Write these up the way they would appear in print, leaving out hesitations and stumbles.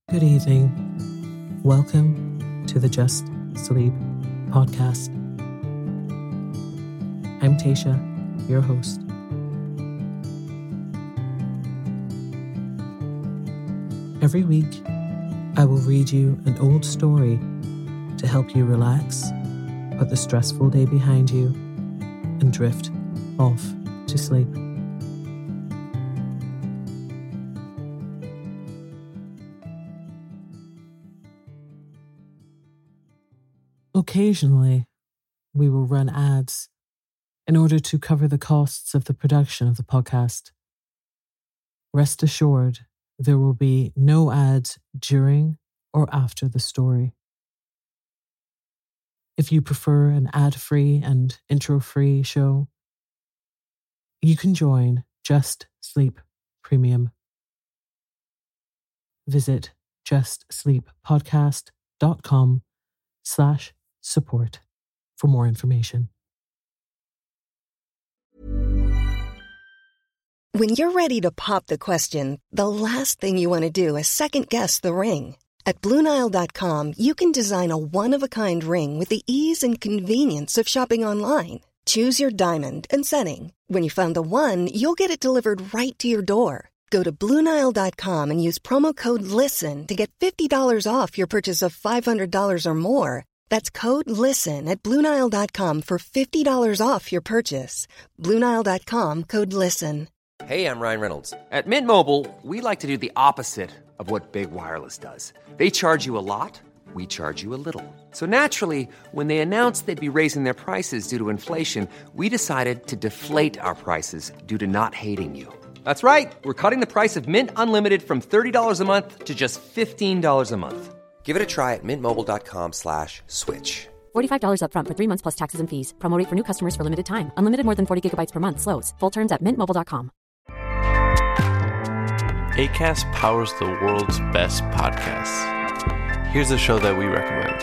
Good evening. Welcome to the Just Sleep podcast. I'm Tasha, your host. Every week, I will read you an old story to help you relax, put the stressful day behind you, and drift off to sleep. Occasionally, we will run ads in order to cover the costs of the production of the podcast. Rest assured, there will be no ads during or after the story. If you prefer an ad-free and intro-free show, you can join Just Sleep Premium. Visit justsleeppodcast.com/support for more information. When you're ready to pop the question, the last thing you want to do is second-guess the ring. At BlueNile.com, you can design a one-of-a-kind ring with the ease and convenience of shopping online. Choose your diamond and setting. When you find the one, you'll get it delivered right to your door. Go to BlueNile.com and use promo code LISTEN to get $50 off your purchase of $500 or more. That's code LISTEN at BlueNile.com for $50 off your purchase. BlueNile.com, code LISTEN. Hey, I'm Ryan Reynolds. At Mint Mobile, we like to do the opposite of what Big Wireless does. They charge you a lot, we charge you a little. So naturally, when they announced they'd be raising their prices due to inflation, we decided to deflate our prices due to not hating you. That's right. We're cutting the price of Mint Unlimited from $30 a month to just $15 a month. Give it a try at mintmobile.com/switch. $45 up front for 3 months plus taxes and fees. Promo rate for new customers for limited time. Unlimited more than 40 gigabytes per month. Slows full terms at mintmobile.com. Acast powers the world's best podcasts. Here's a show that we recommend.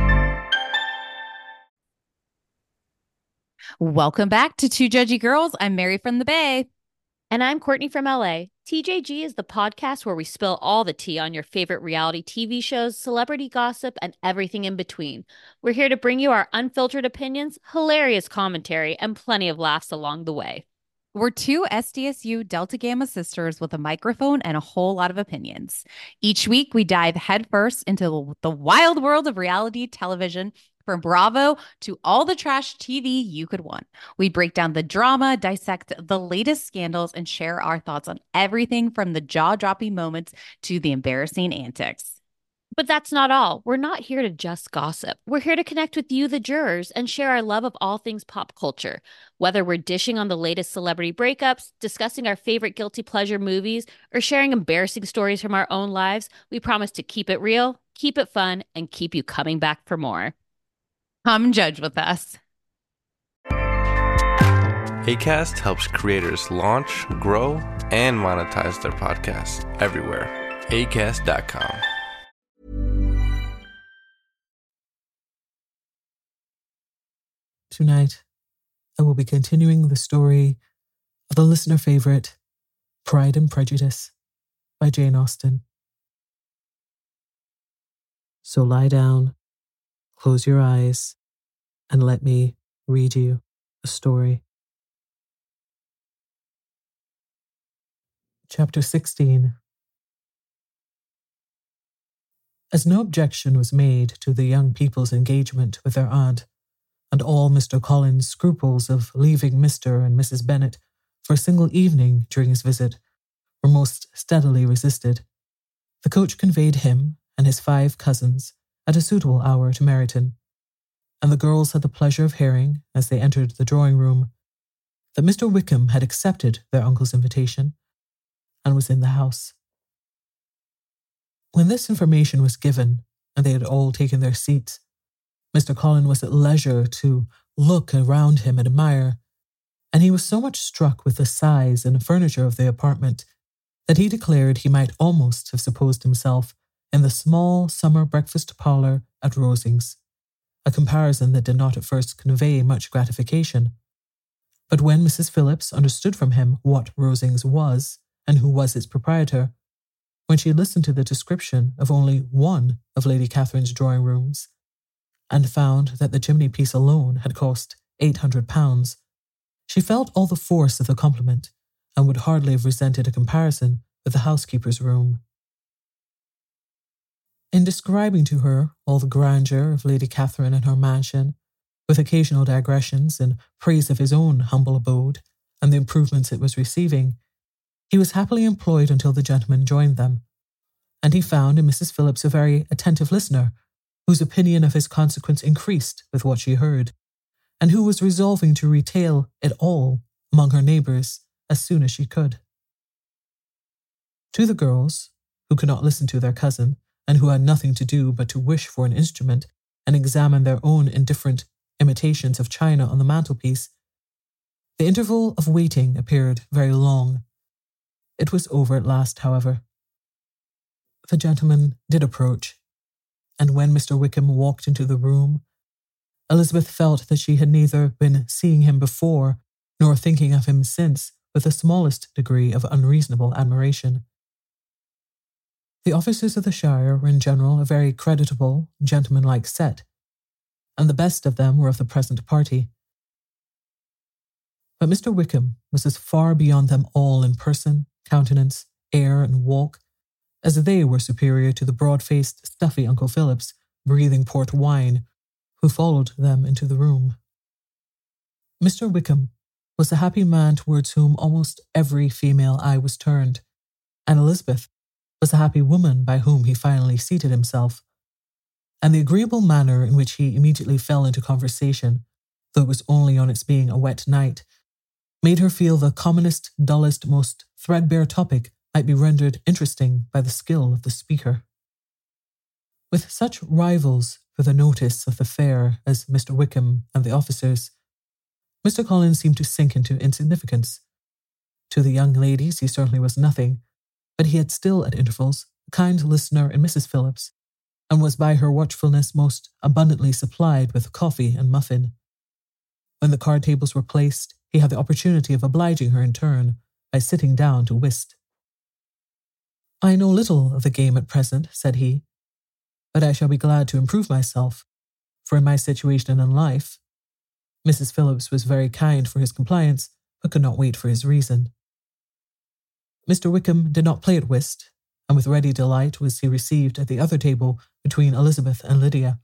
Welcome back to Two Judgy Girls. I'm Mary from the Bay. And I'm Courtney from LA. TJG is the podcast where we spill all the tea on your favorite reality TV shows, celebrity gossip, and everything in between. We're here to bring you our unfiltered opinions, hilarious commentary, and plenty of laughs along the way. We're two SDSU Delta Gamma sisters with a microphone and a whole lot of opinions. Each week, we dive headfirst into the wild world of reality television, from Bravo to all the trash TV you could want. We break down the drama, dissect the latest scandals, and share our thoughts on everything from the jaw-dropping moments to the embarrassing antics. But that's not all. We're not here to just gossip. We're here to connect with you, the jurors, and share our love of all things pop culture. Whether we're dishing on the latest celebrity breakups, discussing our favorite guilty pleasure movies, or sharing embarrassing stories from our own lives, we promise to keep it real, keep it fun, and keep you coming back for more. Come judge with us. Acast helps creators launch, grow, and monetize their podcasts everywhere. Acast.com. Tonight, I will be continuing the story of the listener favorite, Pride and Prejudice by Jane Austen. So lie down, close your eyes, and let me read you a story. Chapter 16. As no objection was made to the young people's engagement with their aunt, and all Mr. Collins' scruples of leaving Mr. and Mrs. Bennet for a single evening during his visit were most steadily resisted, the coach conveyed him and his 5 cousins at a suitable hour to Meryton, and the girls had the pleasure of hearing, as they entered the drawing-room, that Mr. Wickham had accepted their uncle's invitation and was in the house. When this information was given, and they had all taken their seats, Mr. Collins was at leisure to look around him and admire, and he was so much struck with the size and furniture of the apartment that he declared he might almost have supposed himself in the small summer breakfast parlour at Rosings, a comparison that did not at first convey much gratification. But when Mrs. Phillips understood from him what Rosings was and who was its proprietor, when she listened to the description of only one of Lady Catherine's drawing rooms, and found that the chimney piece alone had cost £800, she felt all the force of the compliment and would hardly have resented a comparison with the housekeeper's room. In describing to her all the grandeur of Lady Catherine and her mansion, with occasional digressions in praise of his own humble abode and the improvements it was receiving, he was happily employed until the gentlemen joined them, and he found in Mrs. Phillips a very attentive listener, whose opinion of his consequence increased with what she heard, and who was resolving to retail it all among her neighbours as soon as she could. To the girls, who could not listen to their cousin, and who had nothing to do but to wish for an instrument and examine their own indifferent imitations of china on the mantelpiece, the interval of waiting appeared very long. It was over at last, however. The gentleman did approach, and when Mr. Wickham walked into the room, Elizabeth felt that she had neither been seeing him before nor thinking of him since with the smallest degree of unreasonable admiration. The officers of the shire were in general a very creditable, gentlemanlike set, and the best of them were of the present party. But Mr. Wickham was as far beyond them all in person, countenance, air, and walk, as they were superior to the broad-faced, stuffy Uncle Phillips, breathing port wine, who followed them into the room. Mr. Wickham was the happy man towards whom almost every female eye was turned, and Elizabeth was the happy woman by whom he finally seated himself, and the agreeable manner in which he immediately fell into conversation, though it was only on its being a wet night, made her feel the commonest, dullest, most threadbare topic might be rendered interesting by the skill of the speaker. With such rivals for the notice of the fair as Mr. Wickham and the officers, Mr. Collins seemed to sink into insignificance. To the young ladies he certainly was nothing, but he had still at intervals a kind listener in Mrs. Phillips, and was by her watchfulness most abundantly supplied with coffee and muffin. When the card tables were placed, he had the opportunity of obliging her in turn by sitting down to whist. "I know little of the game at present," said he, "but I shall be glad to improve myself, for in my situation in life—" Mrs. Phillips was very kind for his compliance, but could not wait for his reason. Mr. Wickham did not play at whist, and with ready delight was he received at the other table between Elizabeth and Lydia.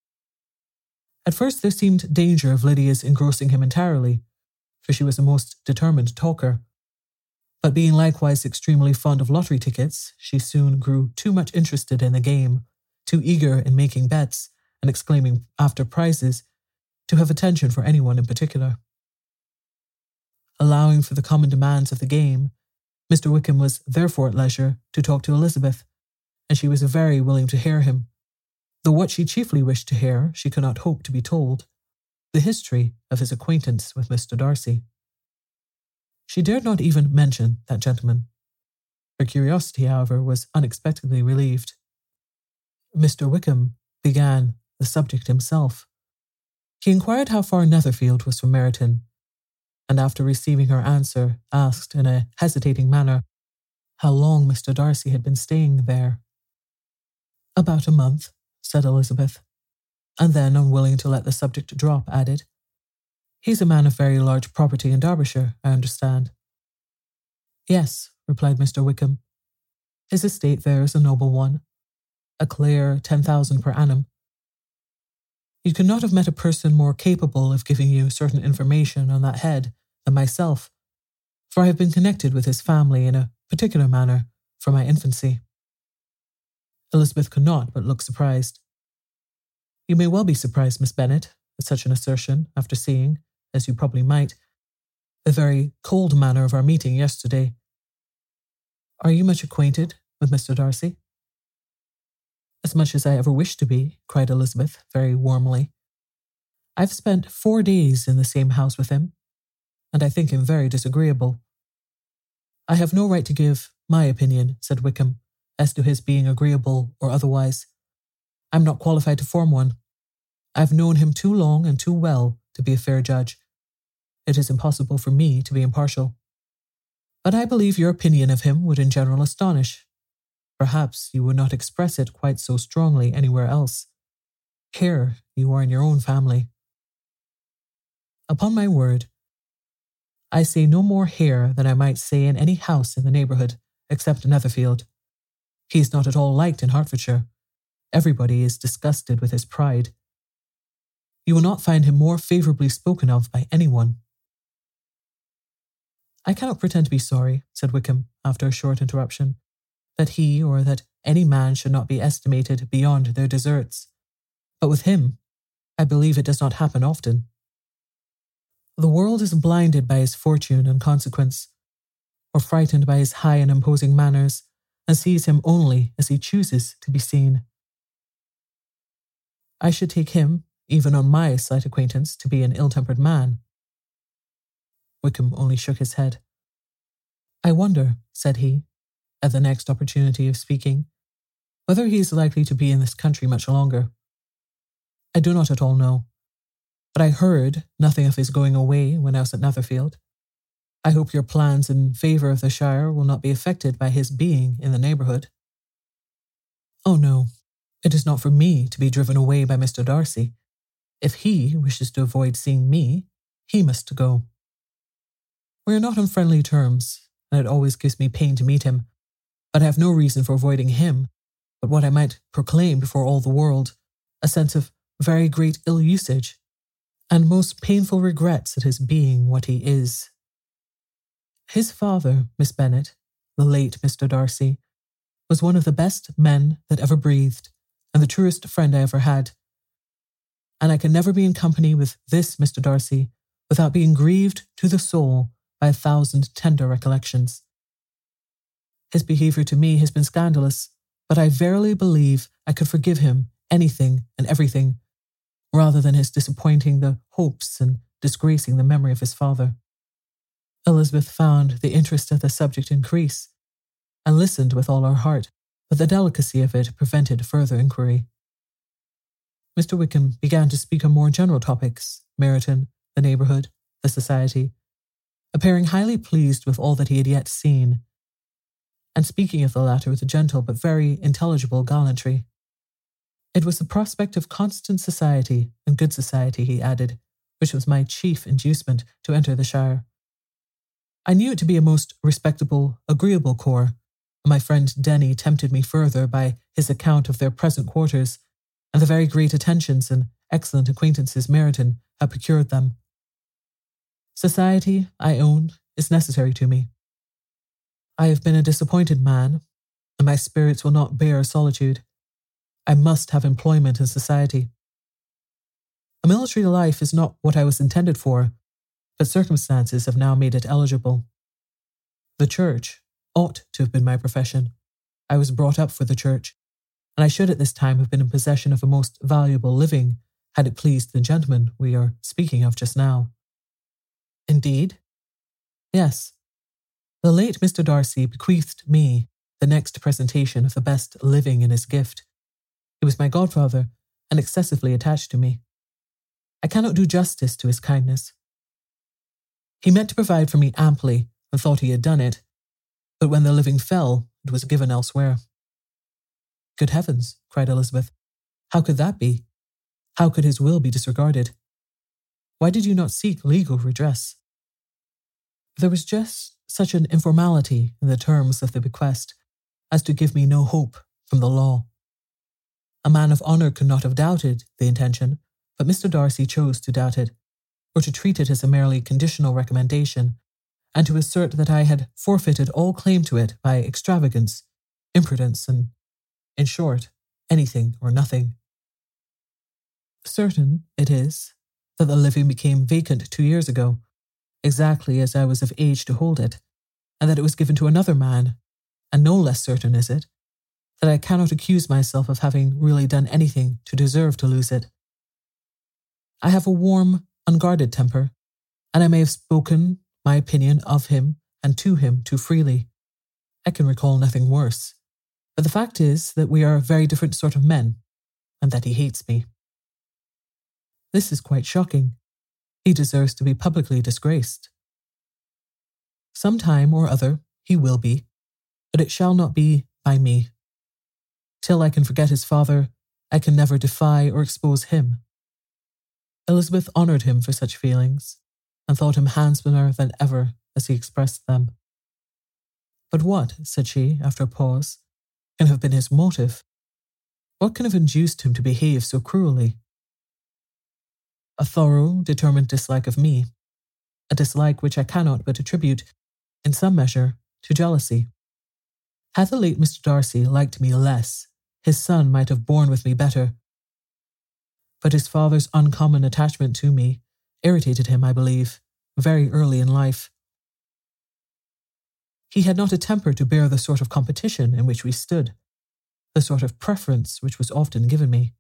At first there seemed danger of Lydia's engrossing him entirely, for she was a most determined talker. But being likewise extremely fond of lottery tickets, she soon grew too much interested in the game, too eager in making bets and exclaiming after prizes, to have attention for anyone in particular. Allowing for the common demands of the game, Mr. Wickham was therefore at leisure to talk to Elizabeth, and she was very willing to hear him, though what she chiefly wished to hear she could not hope to be told, the history of his acquaintance with Mr. Darcy. She dared not even mention that gentleman. Her curiosity, however, was unexpectedly relieved. Mr. Wickham began the subject himself. He inquired how far Netherfield was from Meryton, and after receiving her answer, asked in a hesitating manner how long Mr. Darcy had been staying there. "About a month," said Elizabeth, and then, unwilling to let the subject drop, added, "He's a man of very large property in Derbyshire, I understand." "Yes," replied Mr. Wickham. "His estate there is a noble one, a clear 10,000 per annum. You could not have met a person more capable of giving you certain information on that head than myself, for I have been connected with his family in a particular manner from my infancy." Elizabeth could not but look surprised. "You may well be surprised, Miss Bennet, at such an assertion, after seeing, as you probably might, the very cold manner of our meeting yesterday. Are you much acquainted with Mr. Darcy?" "As much as I ever wished to be," cried Elizabeth very warmly. "I've spent 4 days in the same house with him, and I think him very disagreeable." "I have no right to give my opinion," said Wickham, "as to his being agreeable or otherwise. I'm not qualified to form one. I've known him too long and too well to be a fair judge. It is impossible for me to be impartial. But I believe your opinion of him would in general astonish. Perhaps you would not express it quite so strongly anywhere else. Here you are in your own family. Upon my word, I say no more here than I might say in any house in the neighbourhood, except Netherfield. He is not at all liked in Hertfordshire. Everybody is disgusted with his pride. You will not find him more favourably spoken of by anyone. I cannot pretend to be sorry, said Wickham, after a short interruption, that he or that any man should not be estimated beyond their deserts. But with him, I believe it does not happen often. The world is blinded by his fortune and consequence, or frightened by his high and imposing manners, and sees him only as he chooses to be seen. I should take him, even on my slight acquaintance, to be an ill-tempered man. Wickham only shook his head. I wonder, said he, at the next opportunity of speaking, whether he is likely to be in this country much longer. I do not at all know, but I heard nothing of his going away when I was at Netherfield. I hope your plans in favour of the Shire will not be affected by his being in the neighbourhood. Oh no, it is not for me to be driven away by Mr. Darcy. If he wishes to avoid seeing me, he must go. We are not on friendly terms, and it always gives me pain to meet him, but I have no reason for avoiding him, but what I might proclaim before all the world, a sense of very great ill-usage, and most painful regrets at his being what he is. His father, Miss Bennet, the late Mr. Darcy, was one of the best men that ever breathed, and the truest friend I ever had. And I can never be in company with this Mr. Darcy without being grieved to the soul by 1,000 tender recollections. His behaviour to me has been scandalous, but I verily believe I could forgive him anything and everything, rather than his disappointing the hopes and disgracing the memory of his father. Elizabeth found the interest of the subject increase, and listened with all her heart, but the delicacy of it prevented further inquiry. Mr. Wickham began to speak on more general topics, Meryton, the neighbourhood, the society, appearing highly pleased with all that he had yet seen, and speaking of the latter with a gentle but very intelligible gallantry. It was the prospect of constant society and good society, he added, which was my chief inducement to enter the Shire. I knew it to be a most respectable, agreeable corps, and my friend Denny tempted me further by his account of their present quarters and the very great attentions and excellent acquaintances Meryton had procured them. Society, I own, is necessary to me. I have been a disappointed man, and my spirits will not bear solitude. I must have employment in society. A military life is not what I was intended for, but circumstances have now made it eligible. The church ought to have been my profession. I was brought up for the church, and I should at this time have been in possession of a most valuable living, had it pleased the gentleman we are speaking of just now. Indeed? Yes. The late Mr. Darcy bequeathed me the next presentation of the best living in his gift. He was my godfather, and excessively attached to me. I cannot do justice to his kindness. He meant to provide for me amply, and thought he had done it, but when the living fell, it was given elsewhere. Good heavens, cried Elizabeth. How could that be? How could his will be disregarded? Why did you not seek legal redress? There was just such an informality in the terms of the bequest as to give me no hope from the law. A man of honour could not have doubted the intention, but Mr. Darcy chose to doubt it, or to treat it as a merely conditional recommendation, and to assert that I had forfeited all claim to it by extravagance, imprudence, and, in short, anything or nothing. Certain it is that the living became vacant 2 years ago, exactly as I was of age to hold it, and that it was given to another man, and no less certain is it that I cannot accuse myself of having really done anything to deserve to lose it. I have a warm, unguarded temper, and I may have spoken my opinion of him and to him too freely. I can recall nothing worse, but the fact is that we are a very different sort of men, and that he hates me. This is quite shocking. He deserves to be publicly disgraced. Some time or other he will be, but it shall not be by me. Till I can forget his father, I can never defy or expose him. Elizabeth honoured him for such feelings, and thought him handsomer than ever as he expressed them. But what, said she, after a pause, can have been his motive? What can have induced him to behave so cruelly? A thorough, determined dislike of me, a dislike which I cannot but attribute, in some measure, to jealousy. Had the late Mr. Darcy liked me less, his son might have borne with me better. But his father's uncommon attachment to me irritated him, I believe, very early in life. He had not a temper to bear the sort of competition in which we stood, the sort of preference which was often given me.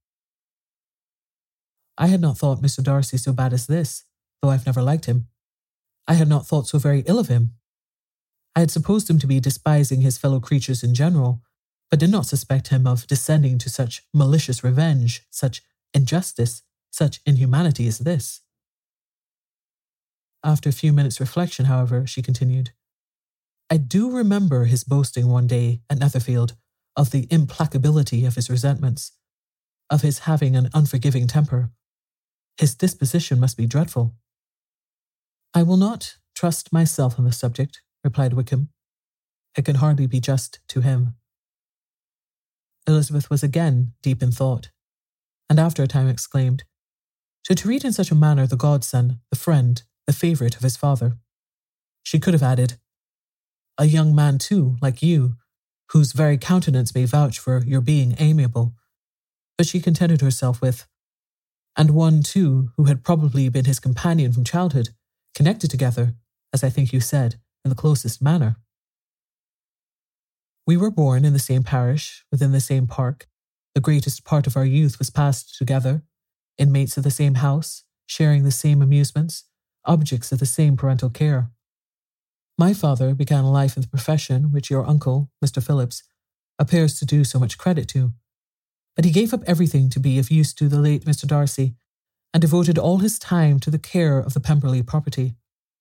I had not thought Mr. Darcy so bad as this, though I've never liked him. I had not thought so very ill of him. I had supposed him to be despising his fellow creatures in general, but did not suspect him of descending to such malicious revenge, such injustice, such inhumanity as this. After a few minutes' reflection, however, she continued, I do remember his boasting one day at Netherfield of the implacability of his resentments, of his having an unforgiving temper. His disposition must be dreadful. I will not trust myself on the subject, replied Wickham. It can hardly be just to him. Elizabeth was again deep in thought, and after a time exclaimed, to treat in such a manner the godson, the friend, the favourite of his father. She could have added, a young man too, like you, whose very countenance may vouch for your being amiable. But she contented herself with, and one too who had probably been his companion from childhood, connected together, as I think you said, in the closest manner. We were born in the same parish, within the same park. The greatest part of our youth was passed together, inmates of the same house, sharing the same amusements, objects of the same parental care. My father began life in the profession which your uncle, Mr. Phillips, appears to do so much credit to, but he gave up everything to be of use to the late Mr. Darcy, and devoted all his time to the care of the Pemberley property.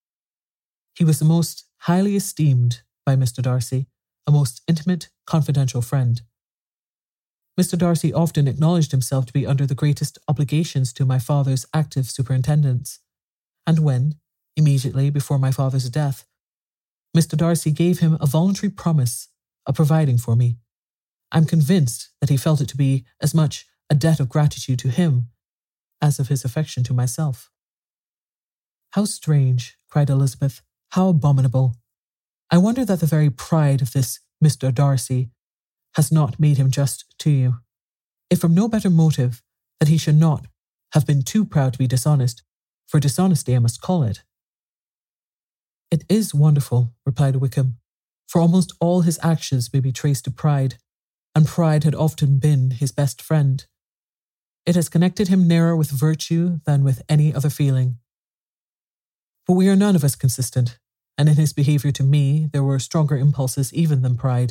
He was the most highly esteemed by Mr. Darcy, a most intimate, confidential friend. Mr. Darcy often acknowledged himself to be under the greatest obligations to my father's active superintendence, and when, immediately before my father's death, Mr. Darcy gave him a voluntary promise of providing for me, I'm convinced that he felt it to be as much a debt of gratitude to him as of his affection to myself. How strange, cried Elizabeth, how abominable. I wonder that the very pride of this Mr. Darcy has not made him just to you, if from no better motive that he should not have been too proud to be dishonest, for dishonesty I must call it. It is wonderful, replied Wickham, for almost all his actions may be traced to pride, and pride had often been his best friend. It has connected him nearer with virtue than with any other feeling. But we are none of us consistent, and in his behaviour to me there were stronger impulses even than pride.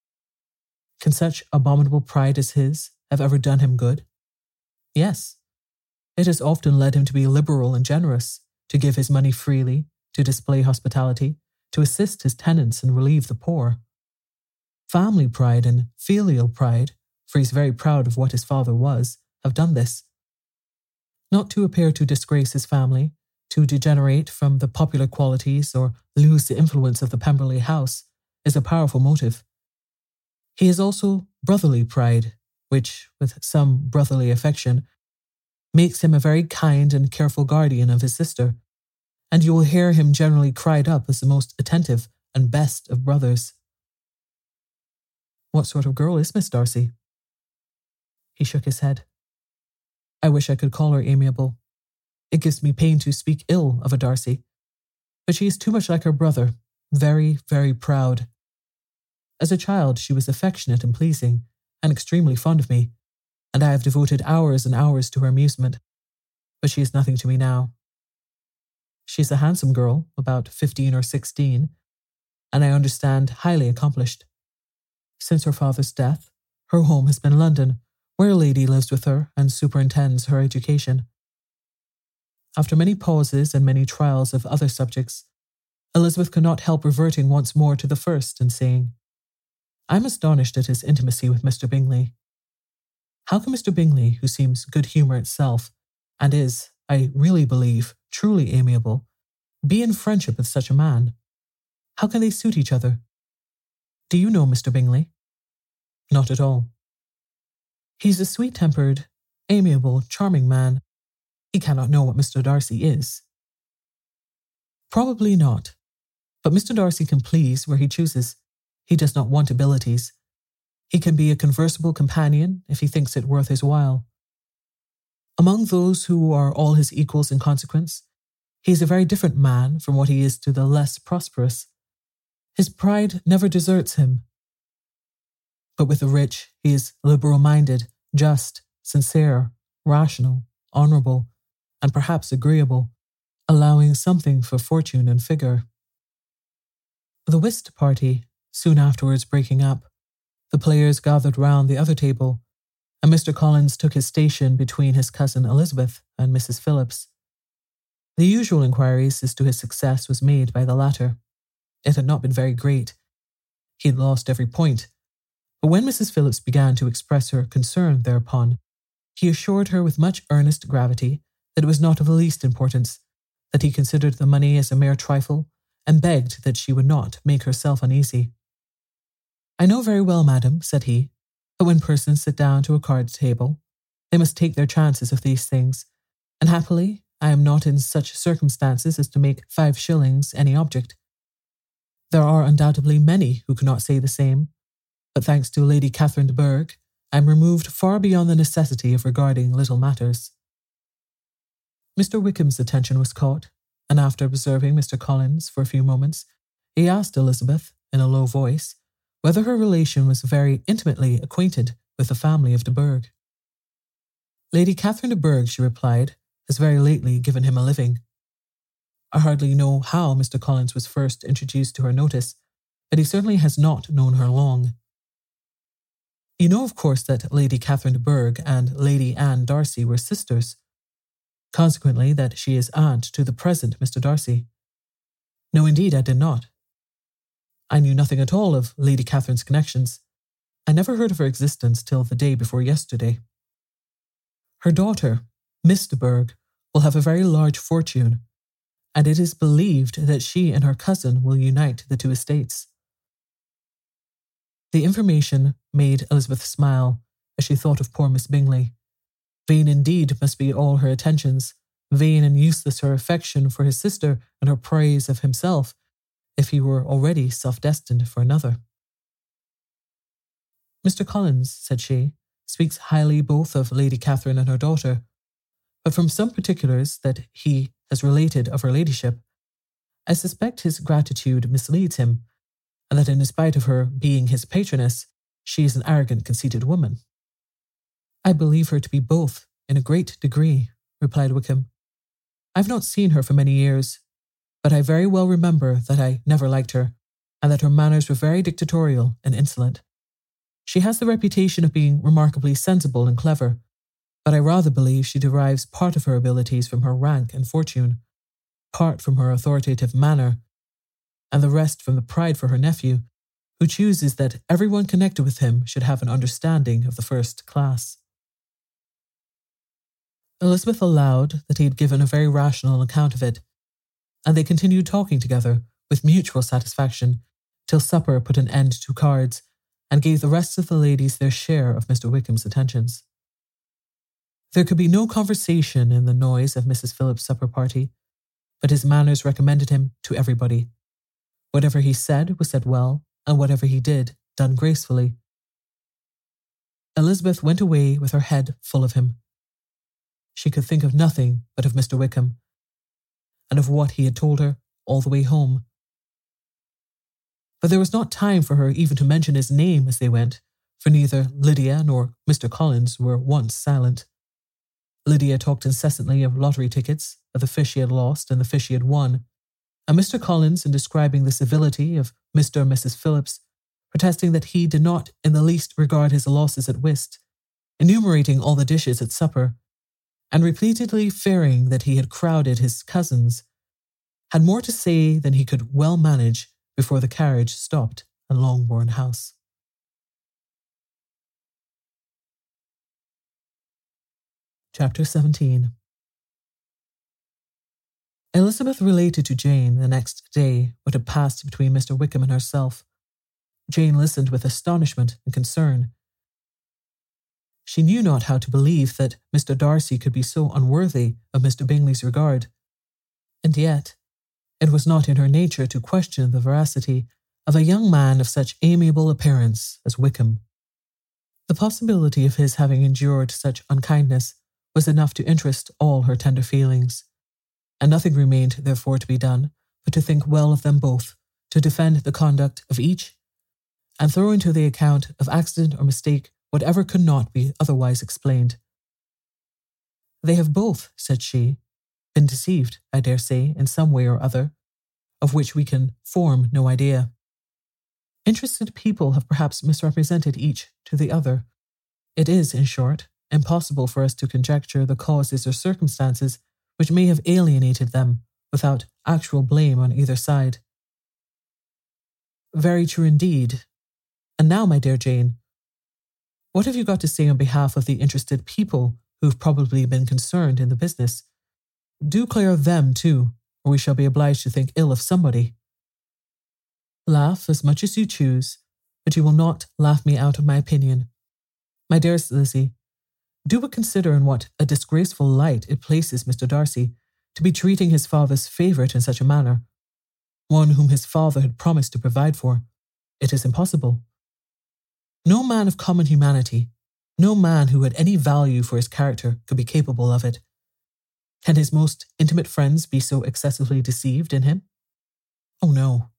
Can such abominable pride as his have ever done him good? Yes. It has often led him to be liberal and generous, to give his money freely, to display hospitality, to assist his tenants and relieve the poor. Family pride and filial pride, for he is very proud of what his father was, have done this. Not to appear to disgrace his family, to degenerate from the popular qualities or lose the influence of the Pemberley house, is a powerful motive. He has also brotherly pride, which, with some brotherly affection, makes him a very kind and careful guardian of his sister, and you will hear him generally cried up as the most attentive and best of brothers. What sort of girl is Miss Darcy? He shook his head. I wish I could call her amiable. It gives me pain to speak ill of a Darcy, but she is too much like her brother, very, very proud. As a child, she was affectionate and pleasing, and extremely fond of me, and I have devoted hours and hours to her amusement, but she is nothing to me now. She is a handsome girl, about 15 or 16, and I understand highly accomplished. Since her father's death, her home has been London, where a lady lives with her and superintends her education. After many pauses and many trials of other subjects, Elizabeth could not help reverting once more to the first and saying, I'm astonished at his intimacy with Mr. Bingley. How can Mr. Bingley, who seems good humour itself, and is, I really believe, truly amiable, be in friendship with such a man? How can they suit each other? Do you know Mr. Bingley? Not at all. He's a sweet-tempered, amiable, charming man. He cannot know what Mr. Darcy is. Probably not. But Mr. Darcy can please where he chooses. He does not want abilities. He can be a conversable companion if he thinks it worth his while. Among those who are all his equals in consequence, he is a very different man from what he is to the less prosperous. His pride never deserts him. But with the rich, he is liberal-minded, just, sincere, rational, honourable, and perhaps agreeable, allowing something for fortune and figure. The whist party, soon afterwards breaking up, the players gathered round the other table, and Mr. Collins took his station between his cousin Elizabeth and Mrs. Phillips. The usual inquiries as to his success was made by the latter. It had not been very great. He had lost every point. But when Mrs. Phillips began to express her concern thereupon, he assured her with much earnest gravity that it was not of the least importance, that he considered the money as a mere trifle, and begged that she would not make herself uneasy. I know very well, madam, said he, that when persons sit down to a card table, they must take their chances of these things, and happily I am not in such circumstances as to make 5 shillings any object. There are undoubtedly many who cannot say the same, but thanks to Lady Catherine de Bourgh, I am removed far beyond the necessity of regarding little matters. Mr. Wickham's attention was caught, and after observing Mr. Collins for a few moments, he asked Elizabeth, in a low voice, whether her relation was very intimately acquainted with the family of de Bourgh. Lady Catherine de Bourgh, she replied, has very lately given him a living. I hardly know how Mr. Collins was first introduced to her notice, but he certainly has not known her long. You know, of course, that Lady Catherine de Bourgh and Lady Anne Darcy were sisters. Consequently, that she is aunt to the present Mr. Darcy. No, indeed, I did not. I knew nothing at all of Lady Catherine's connections. I never heard of her existence till the day before yesterday. Her daughter, Miss de Bourgh, will have a very large fortune, and it is believed that she and her cousin will unite the 2 estates. The information made Elizabeth smile as she thought of poor Miss Bingley. Vain indeed must be all her attentions, vain and useless her affection for his sister and her praise of himself, if he were already self-destined for another. Mr. Collins, said she, speaks highly both of Lady Catherine and her daughter, but from some particulars that he has related of her ladyship, I suspect his gratitude misleads him, and that in spite of her being his patroness, she is an arrogant, conceited woman. I believe her to be both, in a great degree, replied Wickham. I have not seen her for many years, but I very well remember that I never liked her, and that her manners were very dictatorial and insolent. She has the reputation of being remarkably sensible and clever, but I rather believe she derives part of her abilities from her rank and fortune, part from her authoritative manner, and the rest from the pride for her nephew, who chooses that everyone connected with him should have an understanding of the first class. Elizabeth allowed that he had given a very rational account of it, and they continued talking together with mutual satisfaction till supper put an end to cards and gave the rest of the ladies their share of Mr. Wickham's attentions. There could be no conversation in the noise of Mrs. Phillips' supper party, but his manners recommended him to everybody. Whatever he said was said well, and whatever he did, done gracefully. Elizabeth went away with her head full of him. She could think of nothing but of Mr. Wickham, and of what he had told her all the way home. But there was not time for her even to mention his name as they went, for neither Lydia nor Mr. Collins were once silent. Lydia talked incessantly of lottery tickets, of the fish he had lost and the fish he had won, and Mr. Collins, in describing the civility of Mr. and Mrs. Phillips, protesting that he did not in the least regard his losses at whist, enumerating all the dishes at supper, and repeatedly fearing that he had crowded his cousins, had more to say than he could well manage before the carriage stopped at Longbourn House. Chapter 17. Elizabeth related to Jane the next day what had passed between Mr. Wickham and herself. Jane listened with astonishment and concern. She knew not how to believe that Mr. Darcy could be so unworthy of Mr. Bingley's regard, and yet it was not in her nature to question the veracity of a young man of such amiable appearance as Wickham. The possibility of his having endured such unkindness was enough to interest all her tender feelings, and nothing remained therefore to be done but to think well of them both, to defend the conduct of each, and throw into the account of accident or mistake whatever could not be otherwise explained. "They have both," said she, "been deceived, I dare say, in some way or other, of which we can form no idea. Interested people have perhaps misrepresented each to the other. It is, in short, impossible for us to conjecture the causes or circumstances which may have alienated them without actual blame on either side." "Very true indeed. And now, my dear Jane, what have you got to say on behalf of the interested people who have probably been concerned in the business? Do clear them too, or we shall be obliged to think ill of somebody. Laugh as much as you choose, but you will not laugh me out of my opinion. My dearest Lizzie, do but consider in what a disgraceful light it places Mr. Darcy to be treating his father's favourite in such a manner, one whom his father had promised to provide for. It is impossible. No man of common humanity, no man who had any value for his character could be capable of it. Can his most intimate friends be so excessively deceived in him? Oh no.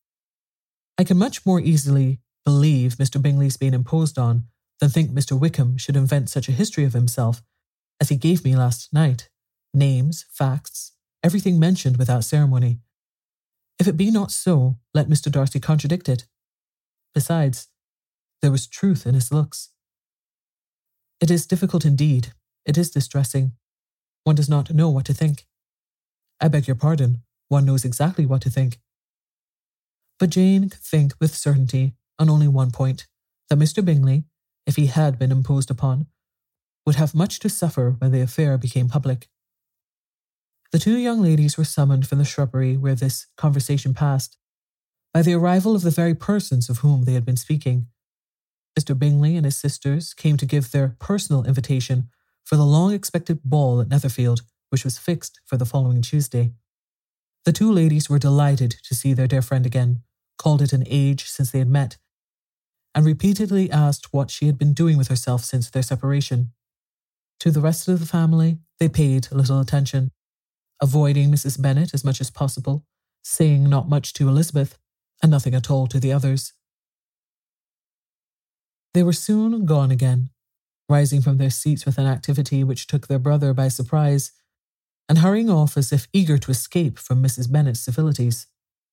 I can much more easily believe Mr. Bingley's being imposed on than think Mr. Wickham should invent such a history of himself as he gave me last night. Names, facts, everything mentioned without ceremony. If it be not so, let Mr. Darcy contradict it. Besides, there was truth in his looks. It is difficult indeed. It is distressing. One does not know what to think. I beg your pardon, one knows exactly what to think. But Jane could think with certainty on only one point, that Mr. Bingley, if he had been imposed upon, would have much to suffer when the affair became public. The two young ladies were summoned from the shrubbery where this conversation passed, by the arrival of the very persons of whom they had been speaking. Mr. Bingley and his sisters came to give their personal invitation for the long-expected ball at Netherfield, which was fixed for the following Tuesday. The two ladies were delighted to see their dear friend again, called it an age since they had met, and repeatedly asked what she had been doing with herself since their separation. To the rest of the family they paid little attention, avoiding Mrs. Bennet as much as possible, saying not much to Elizabeth, and nothing at all to the others. They were soon gone again, rising from their seats with an activity which took their brother by surprise, and hurrying off as if eager to escape from Mrs. Bennet's civilities.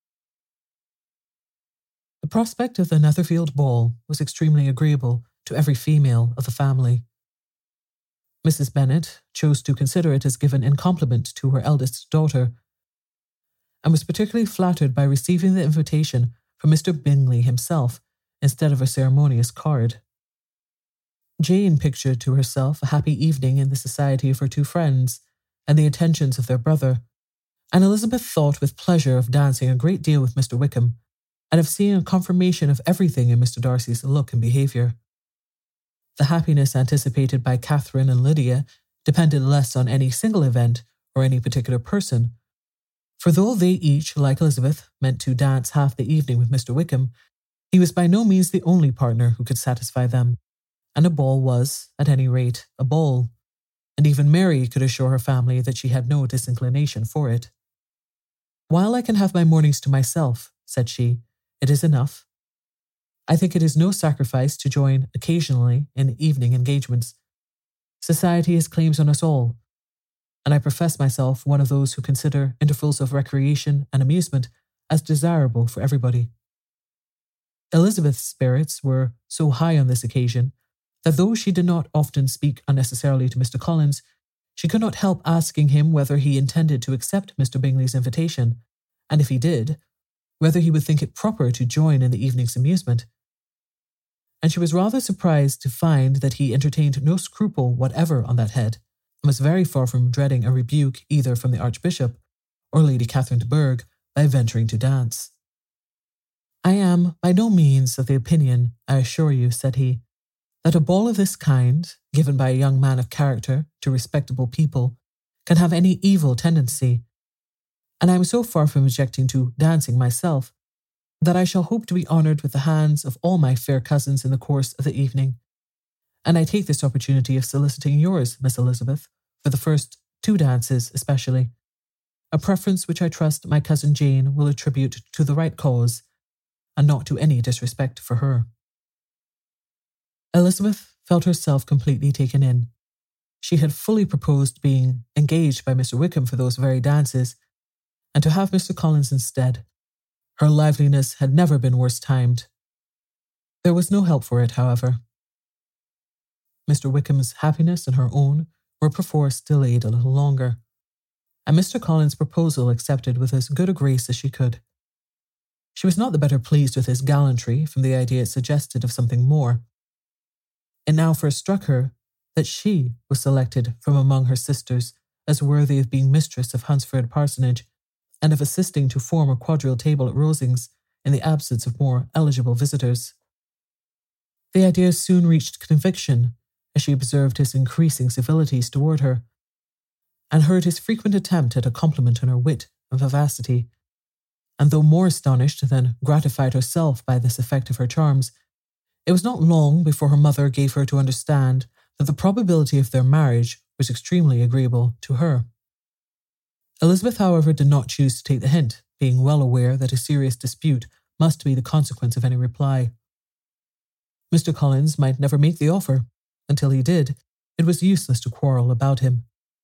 The prospect of the Netherfield ball was extremely agreeable to every female of the family. Mrs. Bennet chose to consider it as given in compliment to her eldest daughter, and was particularly flattered by receiving the invitation from Mr. Bingley himself instead of a ceremonious card. Jane pictured to herself a happy evening in the society of her two friends and the attentions of their brother, and Elizabeth thought with pleasure of dancing a great deal with Mr. Wickham, and of seeing a confirmation of everything in Mr. Darcy's look and behaviour. The happiness anticipated by Catherine and Lydia depended less on any single event or any particular person, for though they each, like Elizabeth, meant to dance half the evening with Mr. Wickham, he was by no means the only partner who could satisfy them, and a ball was, at any rate, a ball, and even Mary could assure her family that she had no disinclination for it. "While I can have my mornings to myself," said she, "it is enough. I think it is no sacrifice to join occasionally in evening engagements. Society has claims on us all, and I profess myself one of those who consider intervals of recreation and amusement as desirable for everybody." Elizabeth's spirits were so high on this occasion that though she did not often speak unnecessarily to Mr. Collins, she could not help asking him whether he intended to accept Mr. Bingley's invitation, and if he did, whether he would think it proper to join in the evening's amusement. And she was rather surprised to find that he entertained no scruple whatever on that head, was very far from dreading a rebuke either from the Archbishop or Lady Catherine de Bourgh by venturing to dance. "I am by no means of the opinion, I assure you," said he, "that a ball of this kind, given by a young man of character to respectable people, can have any evil tendency, and I am so far from objecting to dancing myself, that I shall hope to be honoured with the hands of all my fair cousins in the course of the evening, and I take this opportunity of soliciting yours, Miss Elizabeth, for the first 2 dances especially, a preference which I trust my cousin Jane will attribute to the right cause, and not to any disrespect for her." Elizabeth felt herself completely taken in. She had fully proposed being engaged by Mr. Wickham for those very dances, and to have Mr. Collins instead. Her liveliness had never been worse timed. There was no help for it, however. Mr. Wickham's happiness and her own were perforce delayed a little longer, and Mr. Collins' proposal accepted with as good a grace as she could. She was not the better pleased with his gallantry from the idea it suggested of something more. It now first struck her that she was selected from among her sisters as worthy of being mistress of Hunsford Parsonage and of assisting to form a quadrille table at Rosings in the absence of more eligible visitors. The idea soon reached conviction as she observed his increasing civilities toward her, and heard his frequent attempt at a compliment on her wit and vivacity, and though more astonished than gratified herself by this effect of her charms, it was not long before her mother gave her to understand that the probability of their marriage was extremely agreeable to her. Elizabeth, however, did not choose to take the hint, being well aware that a serious dispute must be the consequence of any reply. Mr. Collins might never make the offer. Until he did, it was useless to quarrel about him.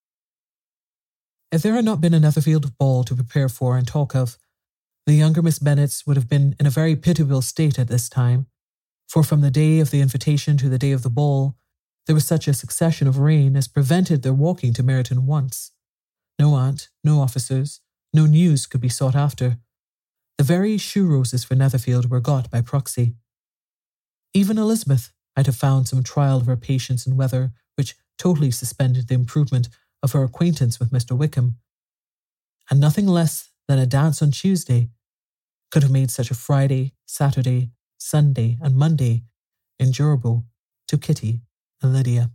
If there had not been a Netherfield ball to prepare for and talk of, the younger Miss Bennets would have been in a very pitiable state at this time, for from the day of the invitation to the day of the ball, there was such a succession of rain as prevented their walking to Meryton once. No aunt, no officers, no news could be sought after. The very shoe roses for Netherfield were got by proxy. Even Elizabeth might have found some trial of her patience in weather which totally suspended the improvement of her acquaintance with Mr. Wickham, and nothing less than a dance on Tuesday could have made such a Friday, Saturday, Sunday, and Monday endurable to Kitty and Lydia.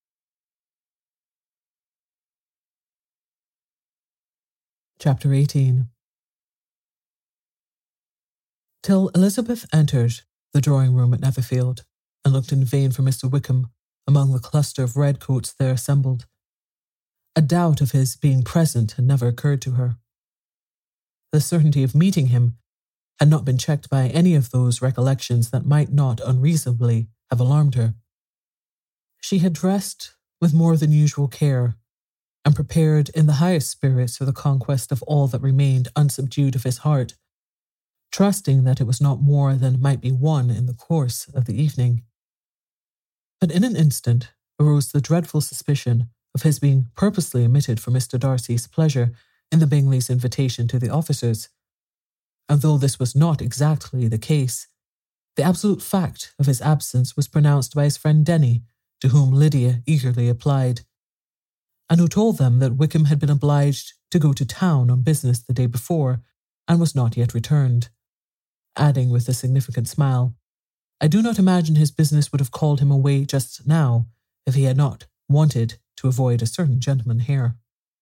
Chapter 18. Till Elizabeth entered the drawing-room at Netherfield and looked in vain for Mr. Wickham among the cluster of redcoats there assembled, a doubt of his being present had never occurred to her. The certainty of meeting him had not been checked by any of those recollections that might not unreasonably have alarmed her. She had dressed with more than usual care, and prepared in the highest spirits for the conquest of all that remained unsubdued of his heart, trusting that it was not more than might be won in the course of the evening. But in an instant arose the dreadful suspicion of his being purposely omitted for Mr. Darcy's pleasure in the Bingleys' invitation to the officers, and though this was not exactly the case, the absolute fact of his absence was pronounced by his friend Denny, to whom Lydia eagerly applied, and who told them that Wickham had been obliged to go to town on business the day before and was not yet returned, adding with a significant smile, "I do not imagine his business would have called him away just now if he had not wanted to avoid a certain gentleman here."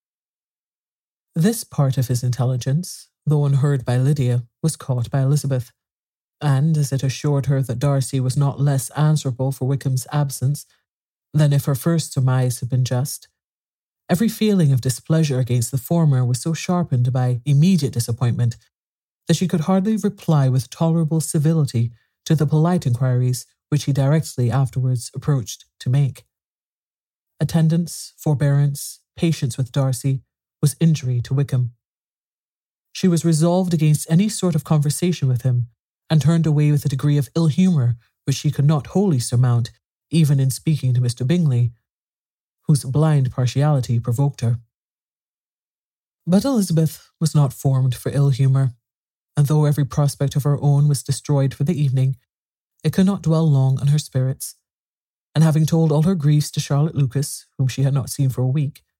This part of his intelligence, though unheard by Lydia, was caught by Elizabeth, and as it assured her that Darcy was not less answerable for Wickham's absence than if her first surmise had been just, every feeling of displeasure against the former was so sharpened by immediate disappointment that she could hardly reply with tolerable civility to the polite inquiries which he directly afterwards approached to make. Attendance, forbearance, patience with Darcy was injury to Wickham. She was resolved against any sort of conversation with him, and turned away with a degree of ill-humour which she could not wholly surmount even in speaking to Mr. Bingley, whose blind partiality provoked her. But Elizabeth was not formed for ill-humour, and though every prospect of her own was destroyed for the evening, it could not dwell long on her spirits, and having told all her griefs to Charlotte Lucas, whom she had not seen for a week,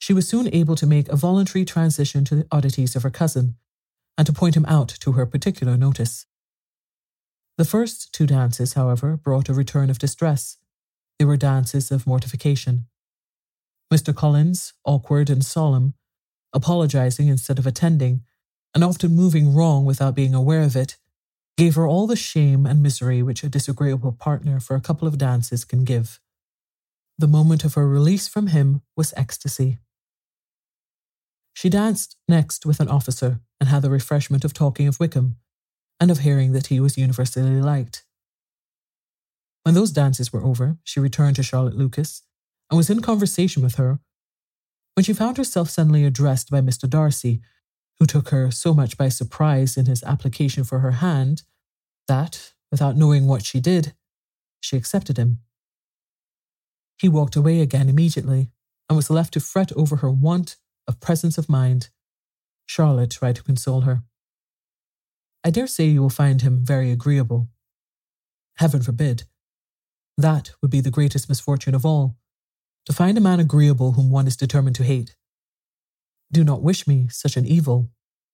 She was soon able to make a voluntary transition to the oddities of her cousin and to point him out to her particular notice. The first 2 dances, however, brought a return of distress. They were dances of mortification. Mr. Collins, awkward and solemn, apologizing instead of attending, and often moving wrong without being aware of it, gave her all the shame and misery which a disagreeable partner for a couple of dances can give. The moment of her release from him was ecstasy. She danced next with an officer and had the refreshment of talking of Wickham and of hearing that he was universally liked. When those dances were over, she returned to Charlotte Lucas and was in conversation with her when she found herself suddenly addressed by Mr. Darcy, who took her so much by surprise in his application for her hand that, without knowing what she did, she accepted him. He walked away again immediately and was left to fret over her want of presence of mind. Charlotte tried to console her. "I dare say you will find him very agreeable." "Heaven forbid. That would be the greatest misfortune of all, to find a man agreeable whom one is determined to hate. Do not wish me such an evil."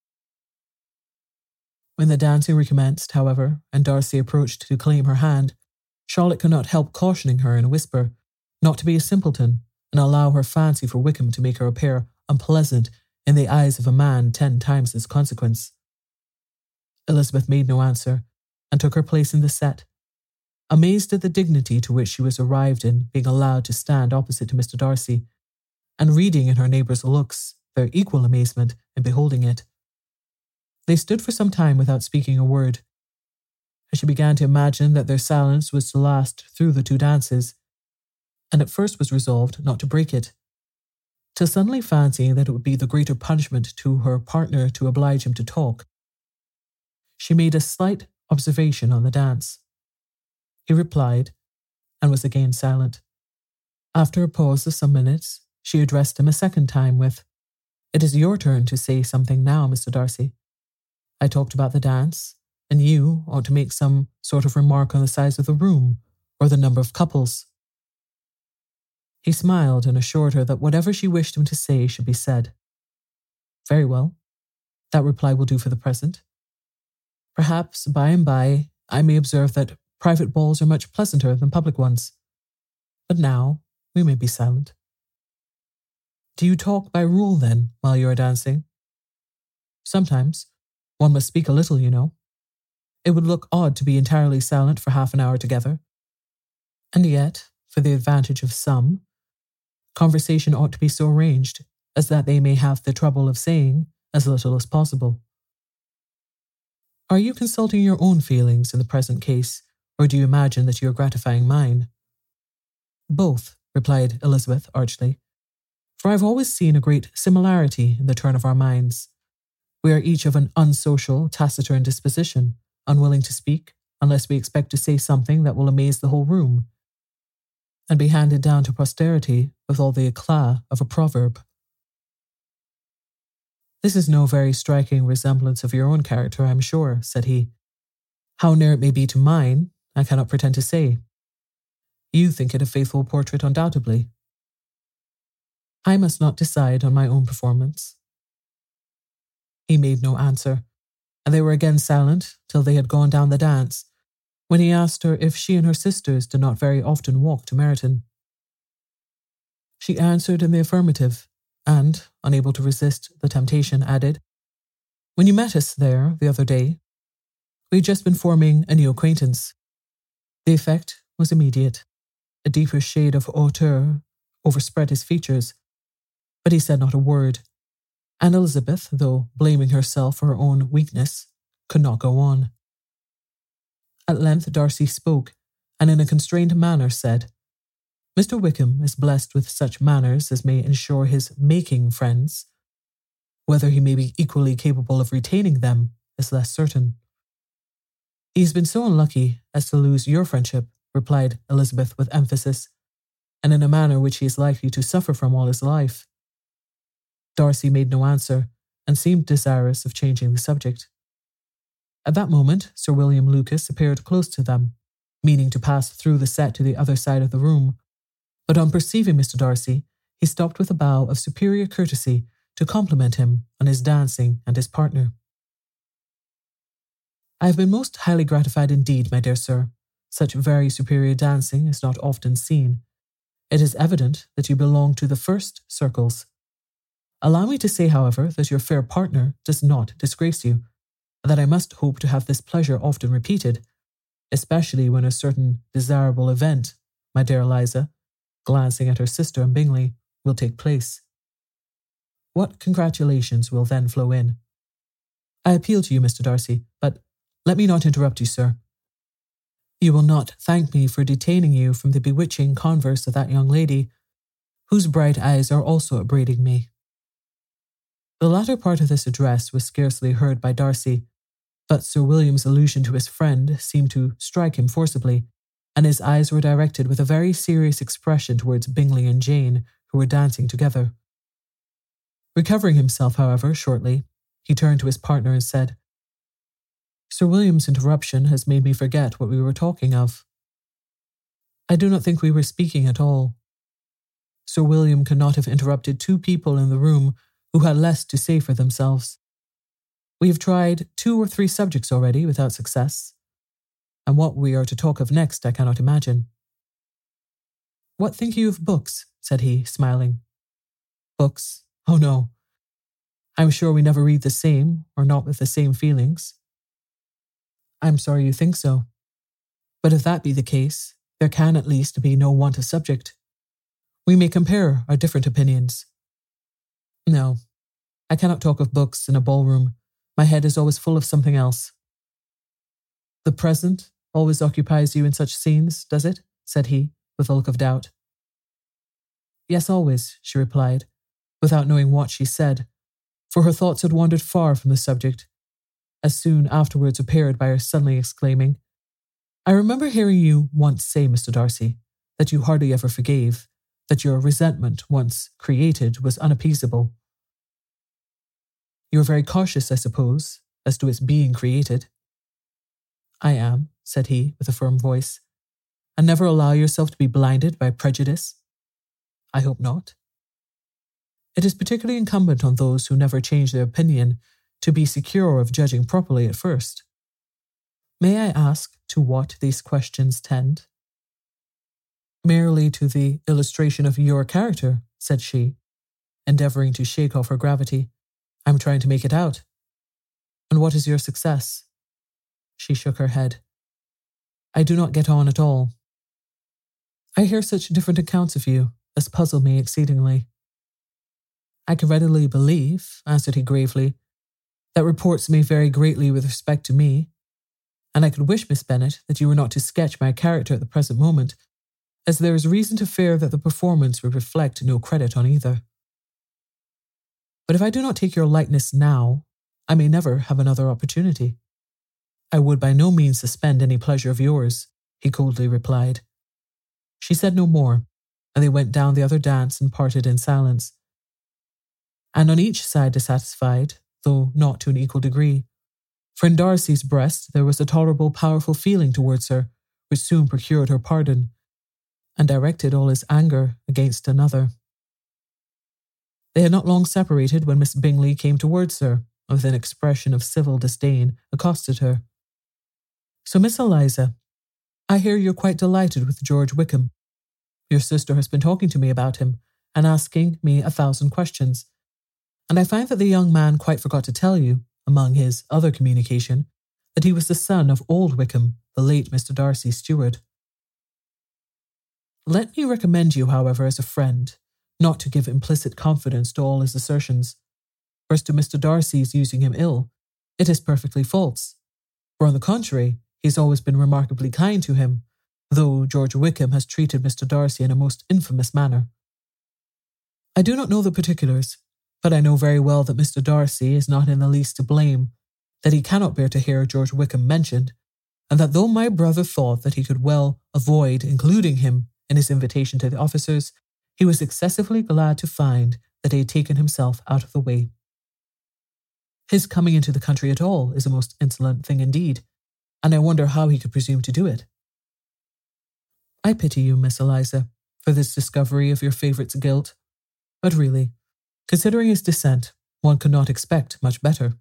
When the dancing recommenced, however, and Darcy approached to claim her hand, Charlotte could not help cautioning her in a whisper not to be a simpleton and allow her fancy for Wickham to make her appear unpleasant in the eyes of a man 10 times his consequence. Elizabeth made no answer and took her place in the set, amazed at the dignity to which she was arrived in being allowed to stand opposite to Mr. Darcy, and reading in her neighbour's looks their equal amazement in beholding it. They stood for some time without speaking a word, and she began to imagine that their silence was to last through the 2 dances, and at first was resolved not to break it, till suddenly fancying that it would be the greater punishment to her partner to oblige him to talk, she made a slight observation on the dance. He replied, and was again silent. After a pause of some minutes, she addressed him a second time with, "It is your turn to say something now, Mr. Darcy. I talked about the dance, and you ought to make some sort of remark on the size of the room or the number of couples." He smiled and assured her that whatever she wished him to say should be said. "Very well. That reply will do for the present. Perhaps by and by I may observe that private balls are much pleasanter than public ones. But now we may be silent." "Do you talk by rule, then, while you are dancing?" "Sometimes. One must speak a little, you know. It would look odd to be entirely silent for half an hour together. And yet, for the advantage of some, conversation ought to be so arranged as that they may have the trouble of saying as little as possible." "Are you consulting your own feelings in the present case, or do you imagine that you are gratifying mine?" "Both," replied Elizabeth archly, "for I have always seen a great similarity in the turn of our minds. We are each of an unsocial, taciturn disposition, unwilling to speak unless we expect to say something that will amaze the whole room, and be handed down to posterity with all the eclat of a proverb." "This is no very striking resemblance of your own character, I am sure," said he. "How near it may be to mine, I cannot pretend to say. You think it a faithful portrait, undoubtedly. I must not decide on my own performance." He made no answer, and they were again silent till they had gone down the dance, when he asked her if she and her sisters did not very often walk to Meryton. She answered in the affirmative, and, unable to resist the temptation, added, "When you met us there the other day, we had just been forming a new acquaintance. The effect was immediate. A deeper shade of hauteur overspread his features, but he said not a word, and Elizabeth, though blaming herself for her own weakness, could not go on. At length Darcy spoke, and in a constrained manner said, "Mr. Wickham is blessed with such manners as may ensure his making friends. Whether he may be equally capable of retaining them is less certain." "He has been so unlucky as to lose your friendship," replied Elizabeth with emphasis, "and in a manner which he is likely to suffer from all his life." Darcy made no answer, and seemed desirous of changing the subject. At that moment, Sir William Lucas appeared close to them, meaning to pass through the set to the other side of the room, but on perceiving Mr. Darcy, he stopped with a bow of superior courtesy to compliment him on his dancing and his partner. "I have been most highly gratified indeed, my dear sir. Such very superior dancing is not often seen. It is evident that you belong to the first circles. Allow me to say, however, that your fair partner does not disgrace you, and that I must hope to have this pleasure often repeated, especially when a certain desirable event, my dear Eliza," glancing at her sister and Bingley, "will take place. What congratulations will then flow in. I appeal to you, Mr. Darcy, but let me not interrupt you, sir. You will not thank me for detaining you from the bewitching converse of that young lady, whose bright eyes are also upbraiding me." The latter part of this address was scarcely heard by Darcy, but Sir William's allusion to his friend seemed to strike him forcibly, and his eyes were directed with a very serious expression towards Bingley and Jane, who were dancing together. Recovering himself, however, shortly, he turned to his partner and said, "Sir William's interruption has made me forget what we were talking of. I do not think we were speaking at all. Sir William could not have interrupted two people in the room who had less to say for themselves. We have tried 2 or 3 subjects already without success, and what we are to talk of next I cannot imagine." "What think you of books?" said he, smiling. "Books? Oh no. I am sure we never read the same, or not with the same feelings." "I am sorry you think so. But if that be the case, there can at least be no want of subject. We may compare our different opinions. No, I cannot talk of books in a ballroom. My head is always full of something else." "The present always occupies you in such scenes, does it?" said he, with a look of doubt. "Yes, always," she replied, without knowing what she said, for her thoughts had wandered far from the subject, as soon afterwards appeared by her suddenly exclaiming, "I remember hearing you once say, Mr. Darcy, that you hardly ever forgave, that your resentment, once created, was unappeasable. You are very cautious, I suppose, as to its being created." "I am," said he, with a firm voice. "And never allow yourself to be blinded by prejudice?" "I hope not." "It is particularly incumbent on those who never change their opinion to be secure of judging properly at first. May I ask to what these questions tend?" "Merely to the illustration of your character," said she, endeavouring to shake off her gravity. "I am trying to make it out." "And what is your success?" She shook her head. "I do not get on at all. I hear such different accounts of you as puzzle me exceedingly." "I can readily believe," answered he gravely, "that reports may vary greatly with respect to me, and I could wish, Miss Bennet, that you were not to sketch my character at the present moment, as there is reason to fear that the performance would reflect no credit on either. But if I do not take your likeness now, I may never have another opportunity." "I would by no means suspend any pleasure of yours," he coldly replied. She said no more, and they went down the other dance and parted in silence. And on each side dissatisfied, though not to an equal degree. For in Darcy's breast there was a tolerable powerful feeling towards her, which soon procured her pardon, and directed all his anger against another. They had not long separated when Miss Bingley came towards her, and with an expression of civil disdain accosted her. "So, Miss Eliza, I hear you're quite delighted with George Wickham. Your sister has been talking to me about him, and asking me 1,000 questions, and I find that the young man quite forgot to tell you, among his other communication, that he was the son of old Wickham, the late Mr. Darcy's steward. Let me recommend you, however, as a friend, not to give implicit confidence to all his assertions. For as to Mr. Darcy's using him ill, it is perfectly false, for on the contrary, he has always been remarkably kind to him, though George Wickham has treated Mr. Darcy in a most infamous manner. I do not know the particulars, but I know very well that Mr. Darcy is not in the least to blame, that he cannot bear to hear George Wickham mentioned, and that though my brother thought that he could well avoid including him in his invitation to the officers, he was excessively glad to find that he had taken himself out of the way. His coming into the country at all is a most insolent thing indeed, and I wonder how he could presume to do it. I pity you, Miss Eliza, for this discovery of your favourite's guilt, But really, considering his descent, one could not expect much better.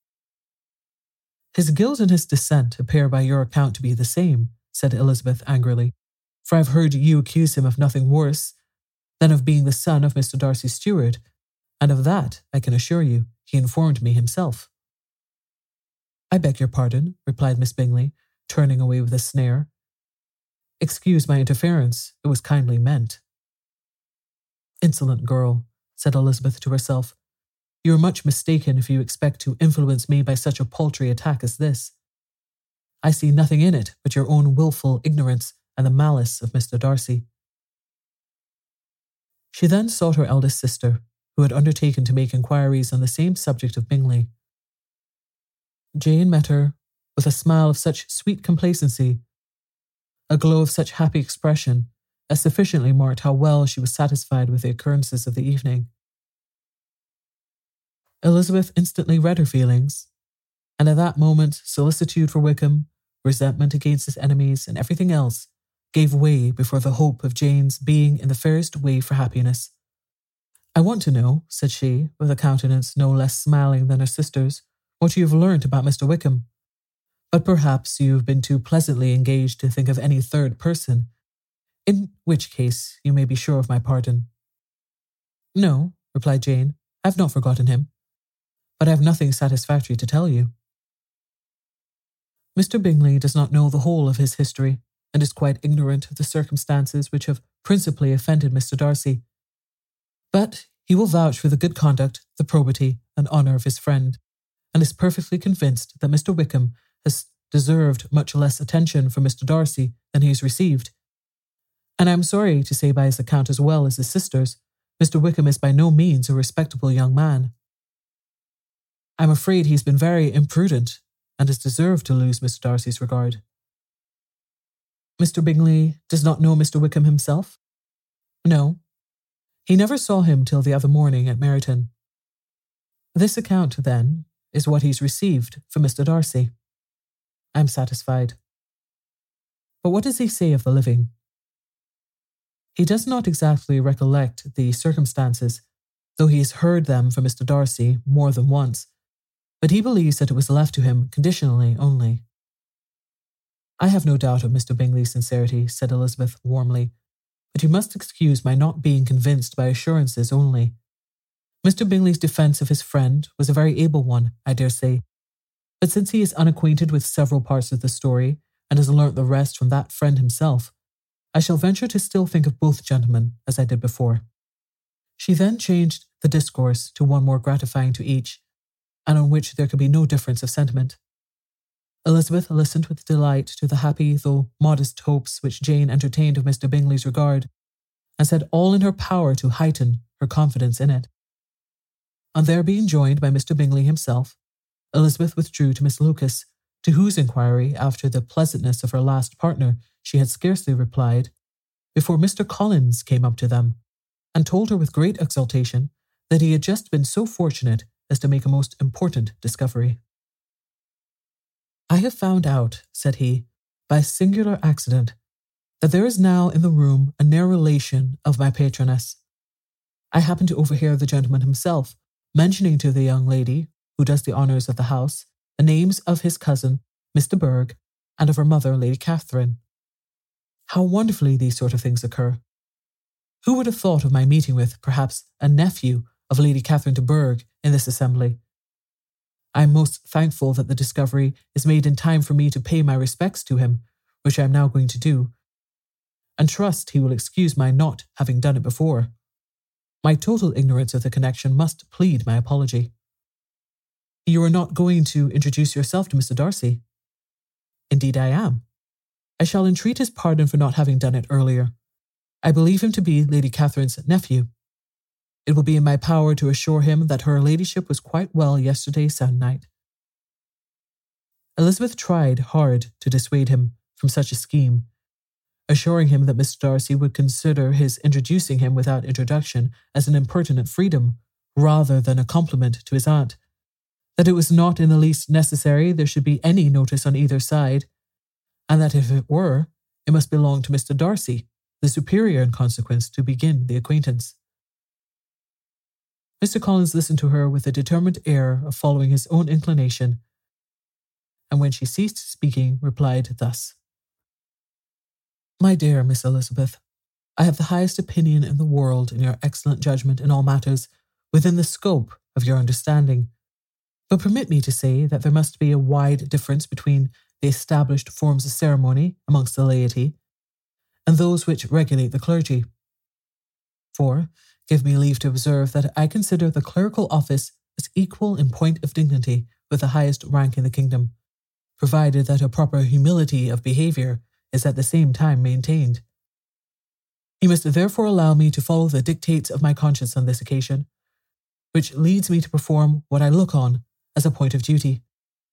His guilt and his descent appear by your account to be the same, said Elizabeth angrily, for I've heard you accuse him of nothing worse than of being the son of Mr. Darcy's steward, and of that, I can assure you, he informed me himself. I beg your pardon, replied Miss Bingley, turning away with a sneer. Excuse my interference, it was kindly meant. Insolent girl, said Elizabeth to herself. You are much mistaken if you expect to influence me by such a paltry attack as this. I see nothing in it but your own wilful ignorance and the malice of Mr. Darcy. She then sought her eldest sister, who had undertaken to make inquiries on the same subject of Bingley. Jane met her with a smile of such sweet complacency, a glow of such happy expression, as sufficiently marked how well she was satisfied with the occurrences of the evening. Elizabeth instantly read her feelings, and at that moment solicitude for Wickham, resentment against his enemies, and everything else gave way before the hope of Jane's being in the fairest way for happiness. I want to know, said she, with a countenance no less smiling than her sister's, what you have learnt about Mr. Wickham. But perhaps you have been too pleasantly engaged to think of any third person, in which case you may be sure of my pardon. No, replied Jane, I have not forgotten him, but I have nothing satisfactory to tell you. Mr. Bingley does not know the whole of his history, and is quite ignorant of the circumstances which have principally offended Mr. Darcy. But he will vouch for the good conduct, the probity, and honour of his friend, and is perfectly convinced that Mr. Wickham has deserved much less attention from Mr. Darcy than he has received. And I am sorry to say by his account as well as his sister's, Mr. Wickham is by no means a respectable young man. I am afraid he has been very imprudent, and has deserved to lose Mr. Darcy's regard. Mr. Bingley does not know Mr. Wickham himself? No. He never saw him till the other morning at Meryton. This account, then, is what he's received from Mr. Darcy. I am satisfied. But what does he say of the living? He does not exactly recollect the circumstances, though he has heard them from Mr. Darcy more than once, but he believes that it was left to him conditionally only. I have no doubt of Mr. Bingley's sincerity, said Elizabeth warmly, but you must excuse my not being convinced by assurances only. Mr. Bingley's defence of his friend was a very able one, I dare say, but since he is unacquainted with several parts of the story, and has learnt the rest from that friend himself, I shall venture to still think of both gentlemen as I did before. She then changed the discourse to one more gratifying to each, and on which there could be no difference of sentiment. Elizabeth listened with delight to the happy though modest hopes which Jane entertained of Mr. Bingley's regard, and said all in her power to heighten her confidence in it. On their being joined by Mr. Bingley himself, Elizabeth withdrew to Miss Lucas, to whose inquiry after the pleasantness of her last partner she had scarcely replied, before Mr. Collins came up to them, and told her with great exultation that he had just been so fortunate as to make a most important discovery. I have found out, said he, by a singular accident, that there is now in the room a near relation of my patroness. I happened to overhear the gentleman himself mentioning to the young lady, who does the honours of the house, the names of his cousin, Miss de Bourgh, and of her mother, Lady Catherine. How wonderfully these sort of things occur. Who would have thought of my meeting with, perhaps, a nephew of Lady Catherine de Bourgh in this assembly? I am most thankful that the discovery is made in time for me to pay my respects to him, which I am now going to do, and trust he will excuse my not having done it before. My total ignorance of the connection must plead my apology. You are not going to introduce yourself to Mr. Darcy? Indeed I am. I shall entreat his pardon for not having done it earlier. I believe him to be Lady Catherine's nephew. It will be in my power to assure him that her ladyship was quite well yesterday se'nnight. Elizabeth tried hard to dissuade him from such a scheme, assuring him that Mr. Darcy would consider his introducing him without introduction as an impertinent freedom, rather than a compliment to his aunt, that it was not in the least necessary there should be any notice on either side, and that if it were, it must belong to Mr. Darcy, the superior in consequence, to begin the acquaintance. Mr. Collins listened to her with a determined air of following his own inclination, and when she ceased speaking, replied thus: "My dear Miss Elizabeth, I have the highest opinion in the world in your excellent judgment in all matters within the scope of your understanding. But permit me to say that there must be a wide difference between the established forms of ceremony amongst the laity and those which regulate the clergy. For, give me leave to observe that I consider the clerical office as equal in point of dignity with the highest rank in the kingdom, provided that a proper humility of behaviour is at the same time maintained. You must therefore allow me to follow the dictates of my conscience on this occasion, which leads me to perform what I look on as a point of duty.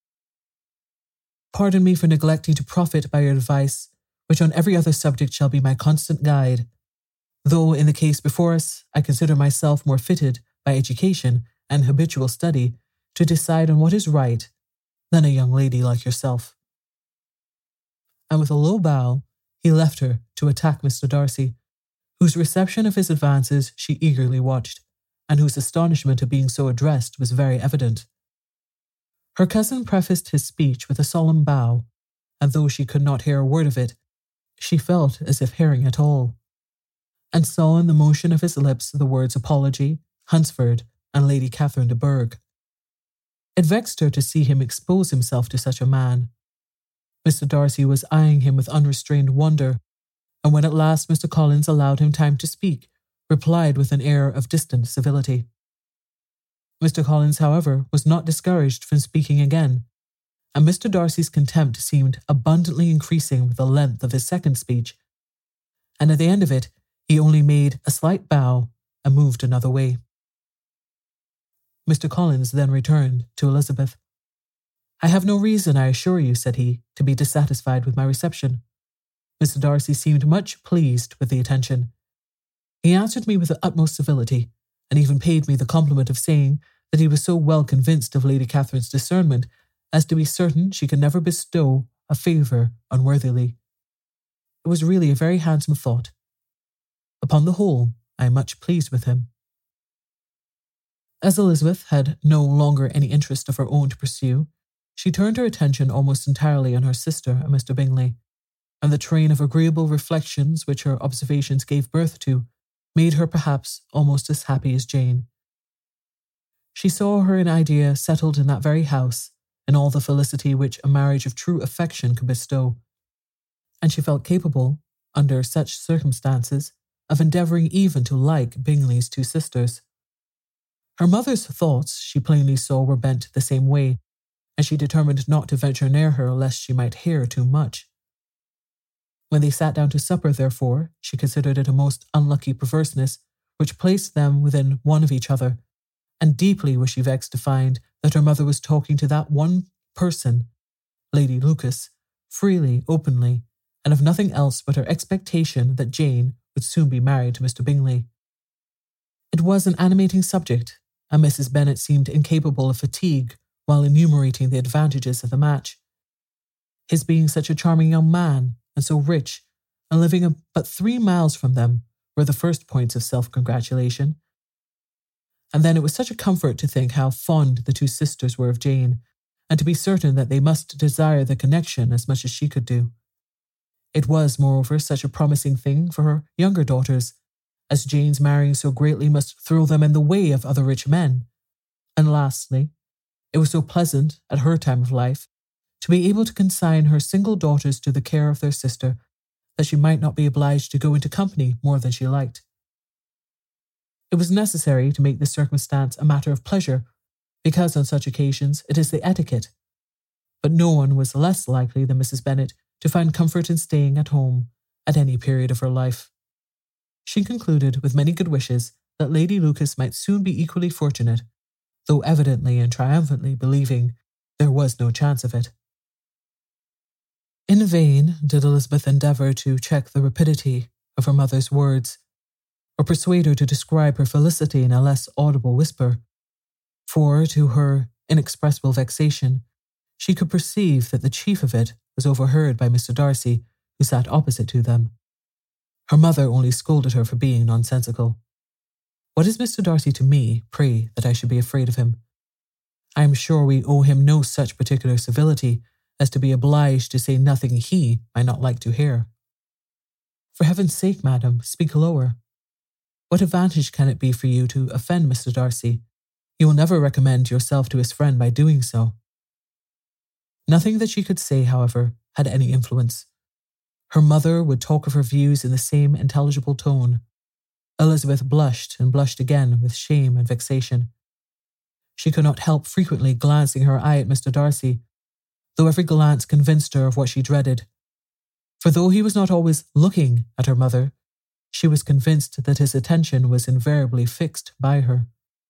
Pardon me for neglecting to profit by your advice, which on every other subject shall be my constant guide, though in the case before us I consider myself more fitted by education and habitual study to decide on what is right than a young lady like yourself." And with a low bow, he left her to attack Mr. Darcy, whose reception of his advances she eagerly watched, and whose astonishment at being so addressed was very evident. Her cousin prefaced his speech with a solemn bow, and though she could not hear a word of it, she felt as if hearing it all, and saw in the motion of his lips the words apology, Hunsford, and Lady Catherine de Bourgh. It vexed her to see him expose himself to such a man. Mr. Darcy was eyeing him with unrestrained wonder, and when at last Mr. Collins allowed him time to speak, replied with an air of distant civility. Mr. Collins, however, was not discouraged from speaking again, and Mr. Darcy's contempt seemed abundantly increasing with the length of his second speech, and at the end of it he only made a slight bow and moved another way. Mr. Collins then returned to Elizabeth. "I have no reason, I assure you," said he, "to be dissatisfied with my reception. Mr. Darcy seemed much pleased with the attention. He answered me with the utmost civility, and even paid me the compliment of saying that he was so well convinced of Lady Catherine's discernment as to be certain she could never bestow a favour unworthily. It was really a very handsome thought. Upon the whole, I am much pleased with him." As Elizabeth had no longer any interest of her own to pursue, she turned her attention almost entirely on her sister and Mr. Bingley, and the train of agreeable reflections which her observations gave birth to made her perhaps almost as happy as Jane. She saw her in idea settled in that very house, in all the felicity which a marriage of true affection could bestow, and she felt capable, under such circumstances, of endeavouring even to like Bingley's two sisters. Her mother's thoughts, she plainly saw, were bent the same way, and she determined not to venture near her lest she might hear too much. When they sat down to supper, therefore, she considered it a most unlucky perverseness which placed them within one of each other, and deeply was she vexed to find that her mother was talking to that one person, Lady Lucas, freely, openly, and of nothing else but her expectation that Jane would soon be married to Mr. Bingley. It was an animating subject, and Mrs. Bennet seemed incapable of fatigue while enumerating the advantages of the match. His being such a charming young man, and so rich, and living but 3 miles from them, were the first points of self-congratulation. And then it was such a comfort to think how fond the two sisters were of Jane, and to be certain that they must desire the connection as much as she could do. It was, moreover, such a promising thing for her younger daughters, as Jane's marrying so greatly must throw them in the way of other rich men. And lastly, it was so pleasant, at her time of life, to be able to consign her single daughters to the care of their sister, that she might not be obliged to go into company more than she liked. It was necessary to make this circumstance a matter of pleasure, because on such occasions it is the etiquette. But no one was less likely than Mrs. Bennet to find comfort in staying at home at any period of her life. She concluded with many good wishes that Lady Lucas might soon be equally fortunate, though evidently and triumphantly believing there was no chance of it. In vain did Elizabeth endeavour to check the rapidity of her mother's words, or persuade her to describe her felicity in a less audible whisper, for, to her inexpressible vexation, she could perceive that the chief of it was overheard by Mr. Darcy, who sat opposite to them. Her mother only scolded her for being nonsensical. What is Mr. Darcy to me, pray, that I should be afraid of him? I am sure we owe him no such particular civility as to be obliged to say nothing he might not like to hear. For heaven's sake, madam, speak lower. What advantage can it be for you to offend Mr. Darcy? You will never recommend yourself to his friend by doing so. Nothing that she could say, however, had any influence. Her mother would talk of her views in the same intelligible tone. Elizabeth blushed and blushed again with shame and vexation. She could not help frequently glancing her eye at Mr. Darcy, though every glance convinced her of what she dreaded. For though he was not always looking at her mother, she was convinced that his attention was invariably fixed by her.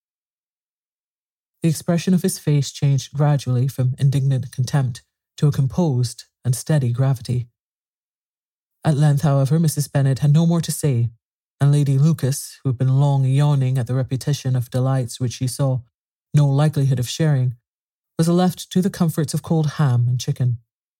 The expression of his face changed gradually from indignant contempt to a composed and steady gravity. At length, however, Mrs. Bennet had no more to say, and Lady Lucas, who had been long yawning at the repetition of delights which she saw no likelihood of sharing, was left to the comforts of cold ham and chicken.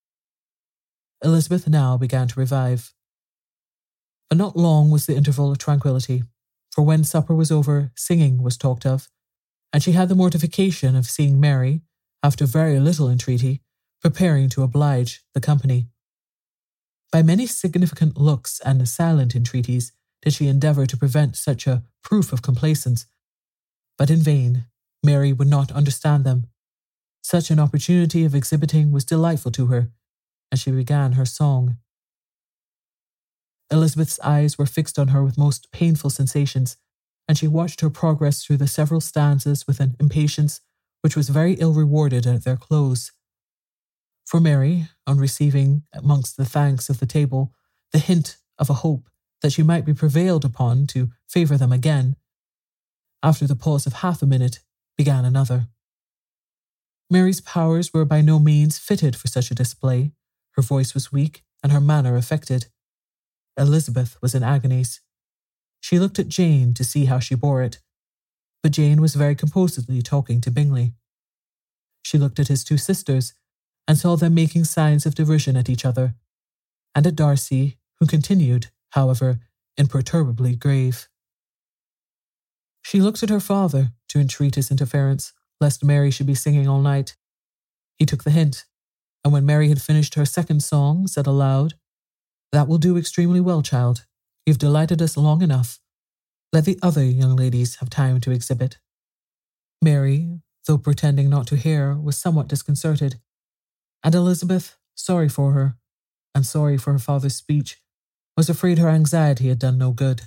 Elizabeth now began to revive. But not long was the interval of tranquillity, for when supper was over, singing was talked of, and she had the mortification of seeing Mary, after very little entreaty, preparing to oblige the company. By many significant looks and silent entreaties did she endeavour to prevent such a proof of complaisance, but in vain. Mary would not understand them. Such an opportunity of exhibiting was delightful to her, and she began her song. Elizabeth's eyes were fixed on her with most painful sensations, and she watched her progress through the several stanzas with an impatience which was very ill rewarded at their close. For Mary, on receiving, amongst the thanks of the table, the hint of a hope that she might be prevailed upon to favour them again, after the pause of half a minute, began another. Mary's powers were by no means fitted for such a display. Her voice was weak and her manner affected. Elizabeth was in agonies. She looked at Jane to see how she bore it, but Jane was very composedly talking to Bingley. She looked at his two sisters and saw them making signs of derision at each other, and at Darcy, who continued, however, imperturbably grave. She looked at her father to entreat his interference, lest Mary should be singing all night. He took the hint, and when Mary had finished her second song, said aloud, "That will do extremely well, child. You've delighted us long enough. Let the other young ladies have time to exhibit." Mary, though pretending not to hear, was somewhat disconcerted, and Elizabeth, sorry for her, and sorry for her father's speech, was afraid her anxiety had done no good.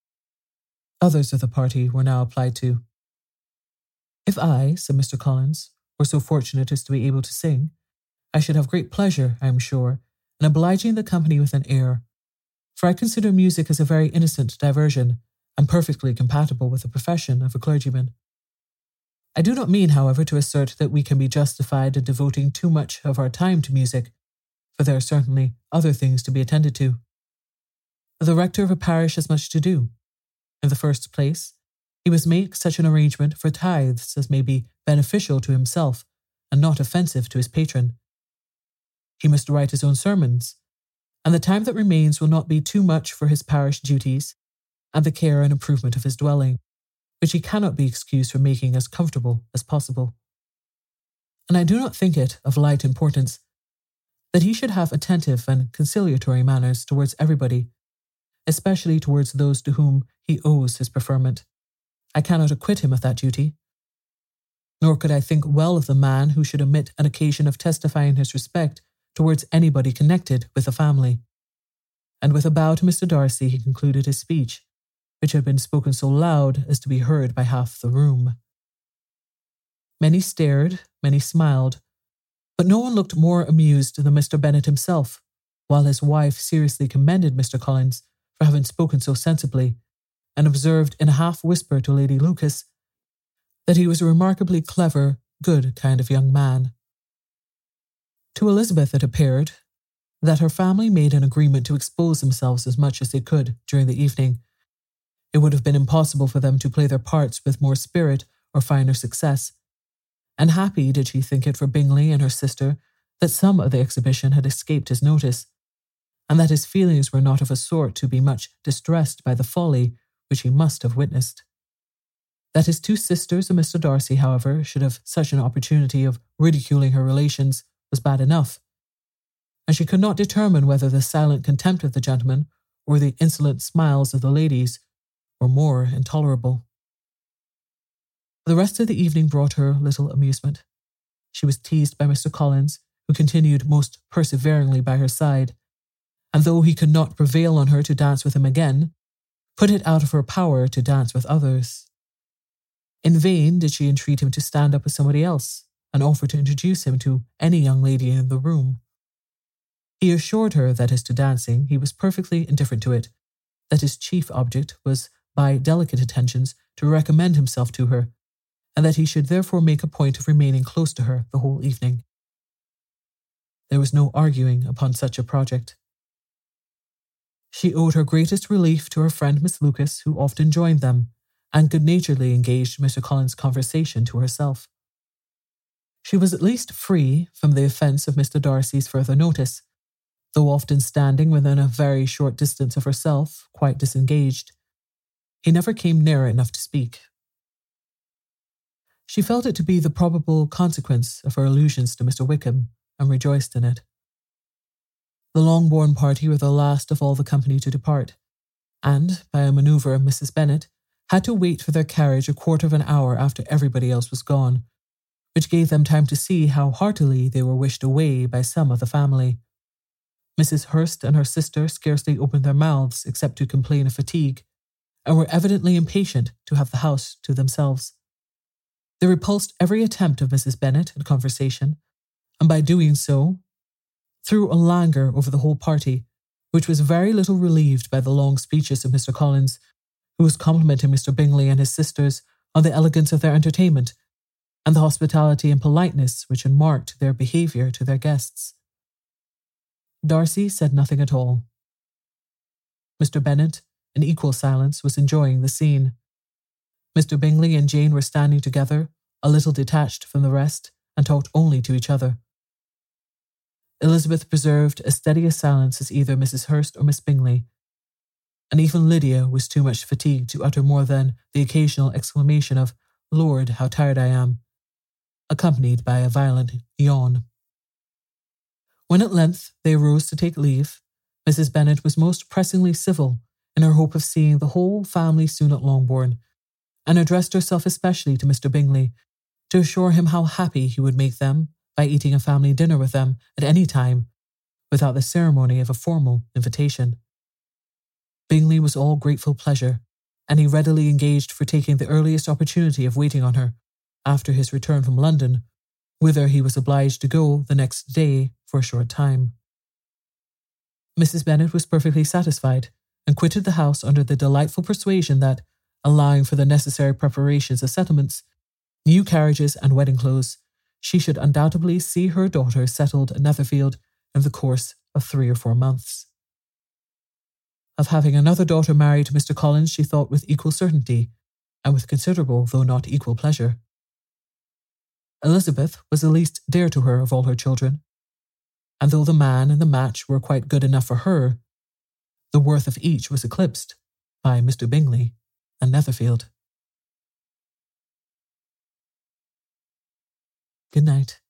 Others of the party were now applied to. "If I," said Mr. Collins, "were so fortunate as to be able to sing, I should have great pleasure, I am sure, in obliging the company with an air, for I consider music as a very innocent diversion, and perfectly compatible with the profession of a clergyman. I do not mean, however, to assert that we can be justified in devoting too much of our time to music, for there are certainly other things to be attended to. The rector of a parish has much to do. In the first place, he must make such an arrangement for tithes as may be beneficial to himself and not offensive to his patron. He must write his own sermons, and the time that remains will not be too much for his parish duties and the care and improvement of his dwelling, which he cannot be excused for making as comfortable as possible. And I do not think it of light importance that he should have attentive and conciliatory manners towards everybody, especially towards those to whom he owes his preferment. I cannot acquit him of that duty. Nor could I think well of the man who should omit an occasion of testifying his respect towards anybody connected with the family." And with a bow to Mr. Darcy, he concluded his speech, which had been spoken so loud as to be heard by half the room. Many stared, many smiled, but no one looked more amused than Mr. Bennet himself, while his wife seriously commended Mr. Collins for having spoken so sensibly, and observed in a half-whisper to Lady Lucas that he was a remarkably clever, good kind of young man. To Elizabeth it appeared that her family made an agreement to expose themselves as much as they could during the evening. It would have been impossible for them to play their parts with more spirit or finer success, and happy did she think it for Bingley and her sister that some of the exhibition had escaped his notice, and that his feelings were not of a sort to be much distressed by the folly which he must have witnessed. That his two sisters and Mr. Darcy, however, should have such an opportunity of ridiculing her relations was bad enough, and she could not determine whether the silent contempt of the gentlemen or the insolent smiles of the ladies were more intolerable. The rest of the evening brought her little amusement. She was teased by Mr. Collins, who continued most perseveringly by her side, and though he could not prevail on her to dance with him again, put it out of her power to dance with others. In vain did she entreat him to stand up with somebody else, and offer to introduce him to any young lady in the room. He assured her that as to dancing, he was perfectly indifferent to it, that his chief object was by delicate attentions to recommend himself to her, and that he should therefore make a point of remaining close to her the whole evening. There was no arguing upon such a project. She owed her greatest relief to her friend Miss Lucas, who often joined them, and good-naturedly engaged Mr. Collins' conversation to herself. She was at least free from the offence of Mr. Darcy's further notice, though often standing within a very short distance of herself, quite disengaged. He never came near enough to speak. She felt it to be the probable consequence of her allusions to Mr. Wickham, and rejoiced in it. The Longbourn party were the last of all the company to depart, and, by a manoeuvre of Mrs. Bennet, had to wait for their carriage a quarter of an hour after everybody else was gone, which gave them time to see how heartily they were wished away by some of the family. Mrs. Hurst and her sister scarcely opened their mouths except to complain of fatigue, and were evidently impatient to have the house to themselves. They repulsed every attempt of Mrs. Bennet at conversation, and by doing so, threw a languor over the whole party, which was very little relieved by the long speeches of Mr. Collins, who was complimenting Mr. Bingley and his sisters on the elegance of their entertainment, and the hospitality and politeness which had marked their behaviour to their guests. Darcy said nothing at all. Mr. Bennet, in equal silence, was enjoying the scene. Mr. Bingley and Jane were standing together, a little detached from the rest, and talked only to each other. Elizabeth preserved as steady a silence as either Mrs. Hurst or Miss Bingley, and even Lydia was too much fatigued to utter more than the occasional exclamation of, "Lord, how tired I am," accompanied by a violent yawn. When at length they arose to take leave, Mrs. Bennet was most pressingly civil in her hope of seeing the whole family soon at Longbourn, and addressed herself especially to Mr. Bingley to assure him how happy he would make them by eating a family dinner with them at any time, without the ceremony of a formal invitation. Bingley was all grateful pleasure, and he readily engaged for taking the earliest opportunity of waiting on her, after his return from London, whither he was obliged to go the next day for a short time. Mrs. Bennet was perfectly satisfied, and quitted the house under the delightful persuasion that, allowing for the necessary preparations of settlements, new carriages and wedding clothes, she should undoubtedly see her daughter settled at Netherfield in the course of 3 or 4 months. Of having another daughter married to Mr. Collins she thought with equal certainty, and with considerable though not equal pleasure. Elizabeth was the least dear to her of all her children, and though the man and the match were quite good enough for her, the worth of each was eclipsed by Mr. Bingley and Netherfield. Good night.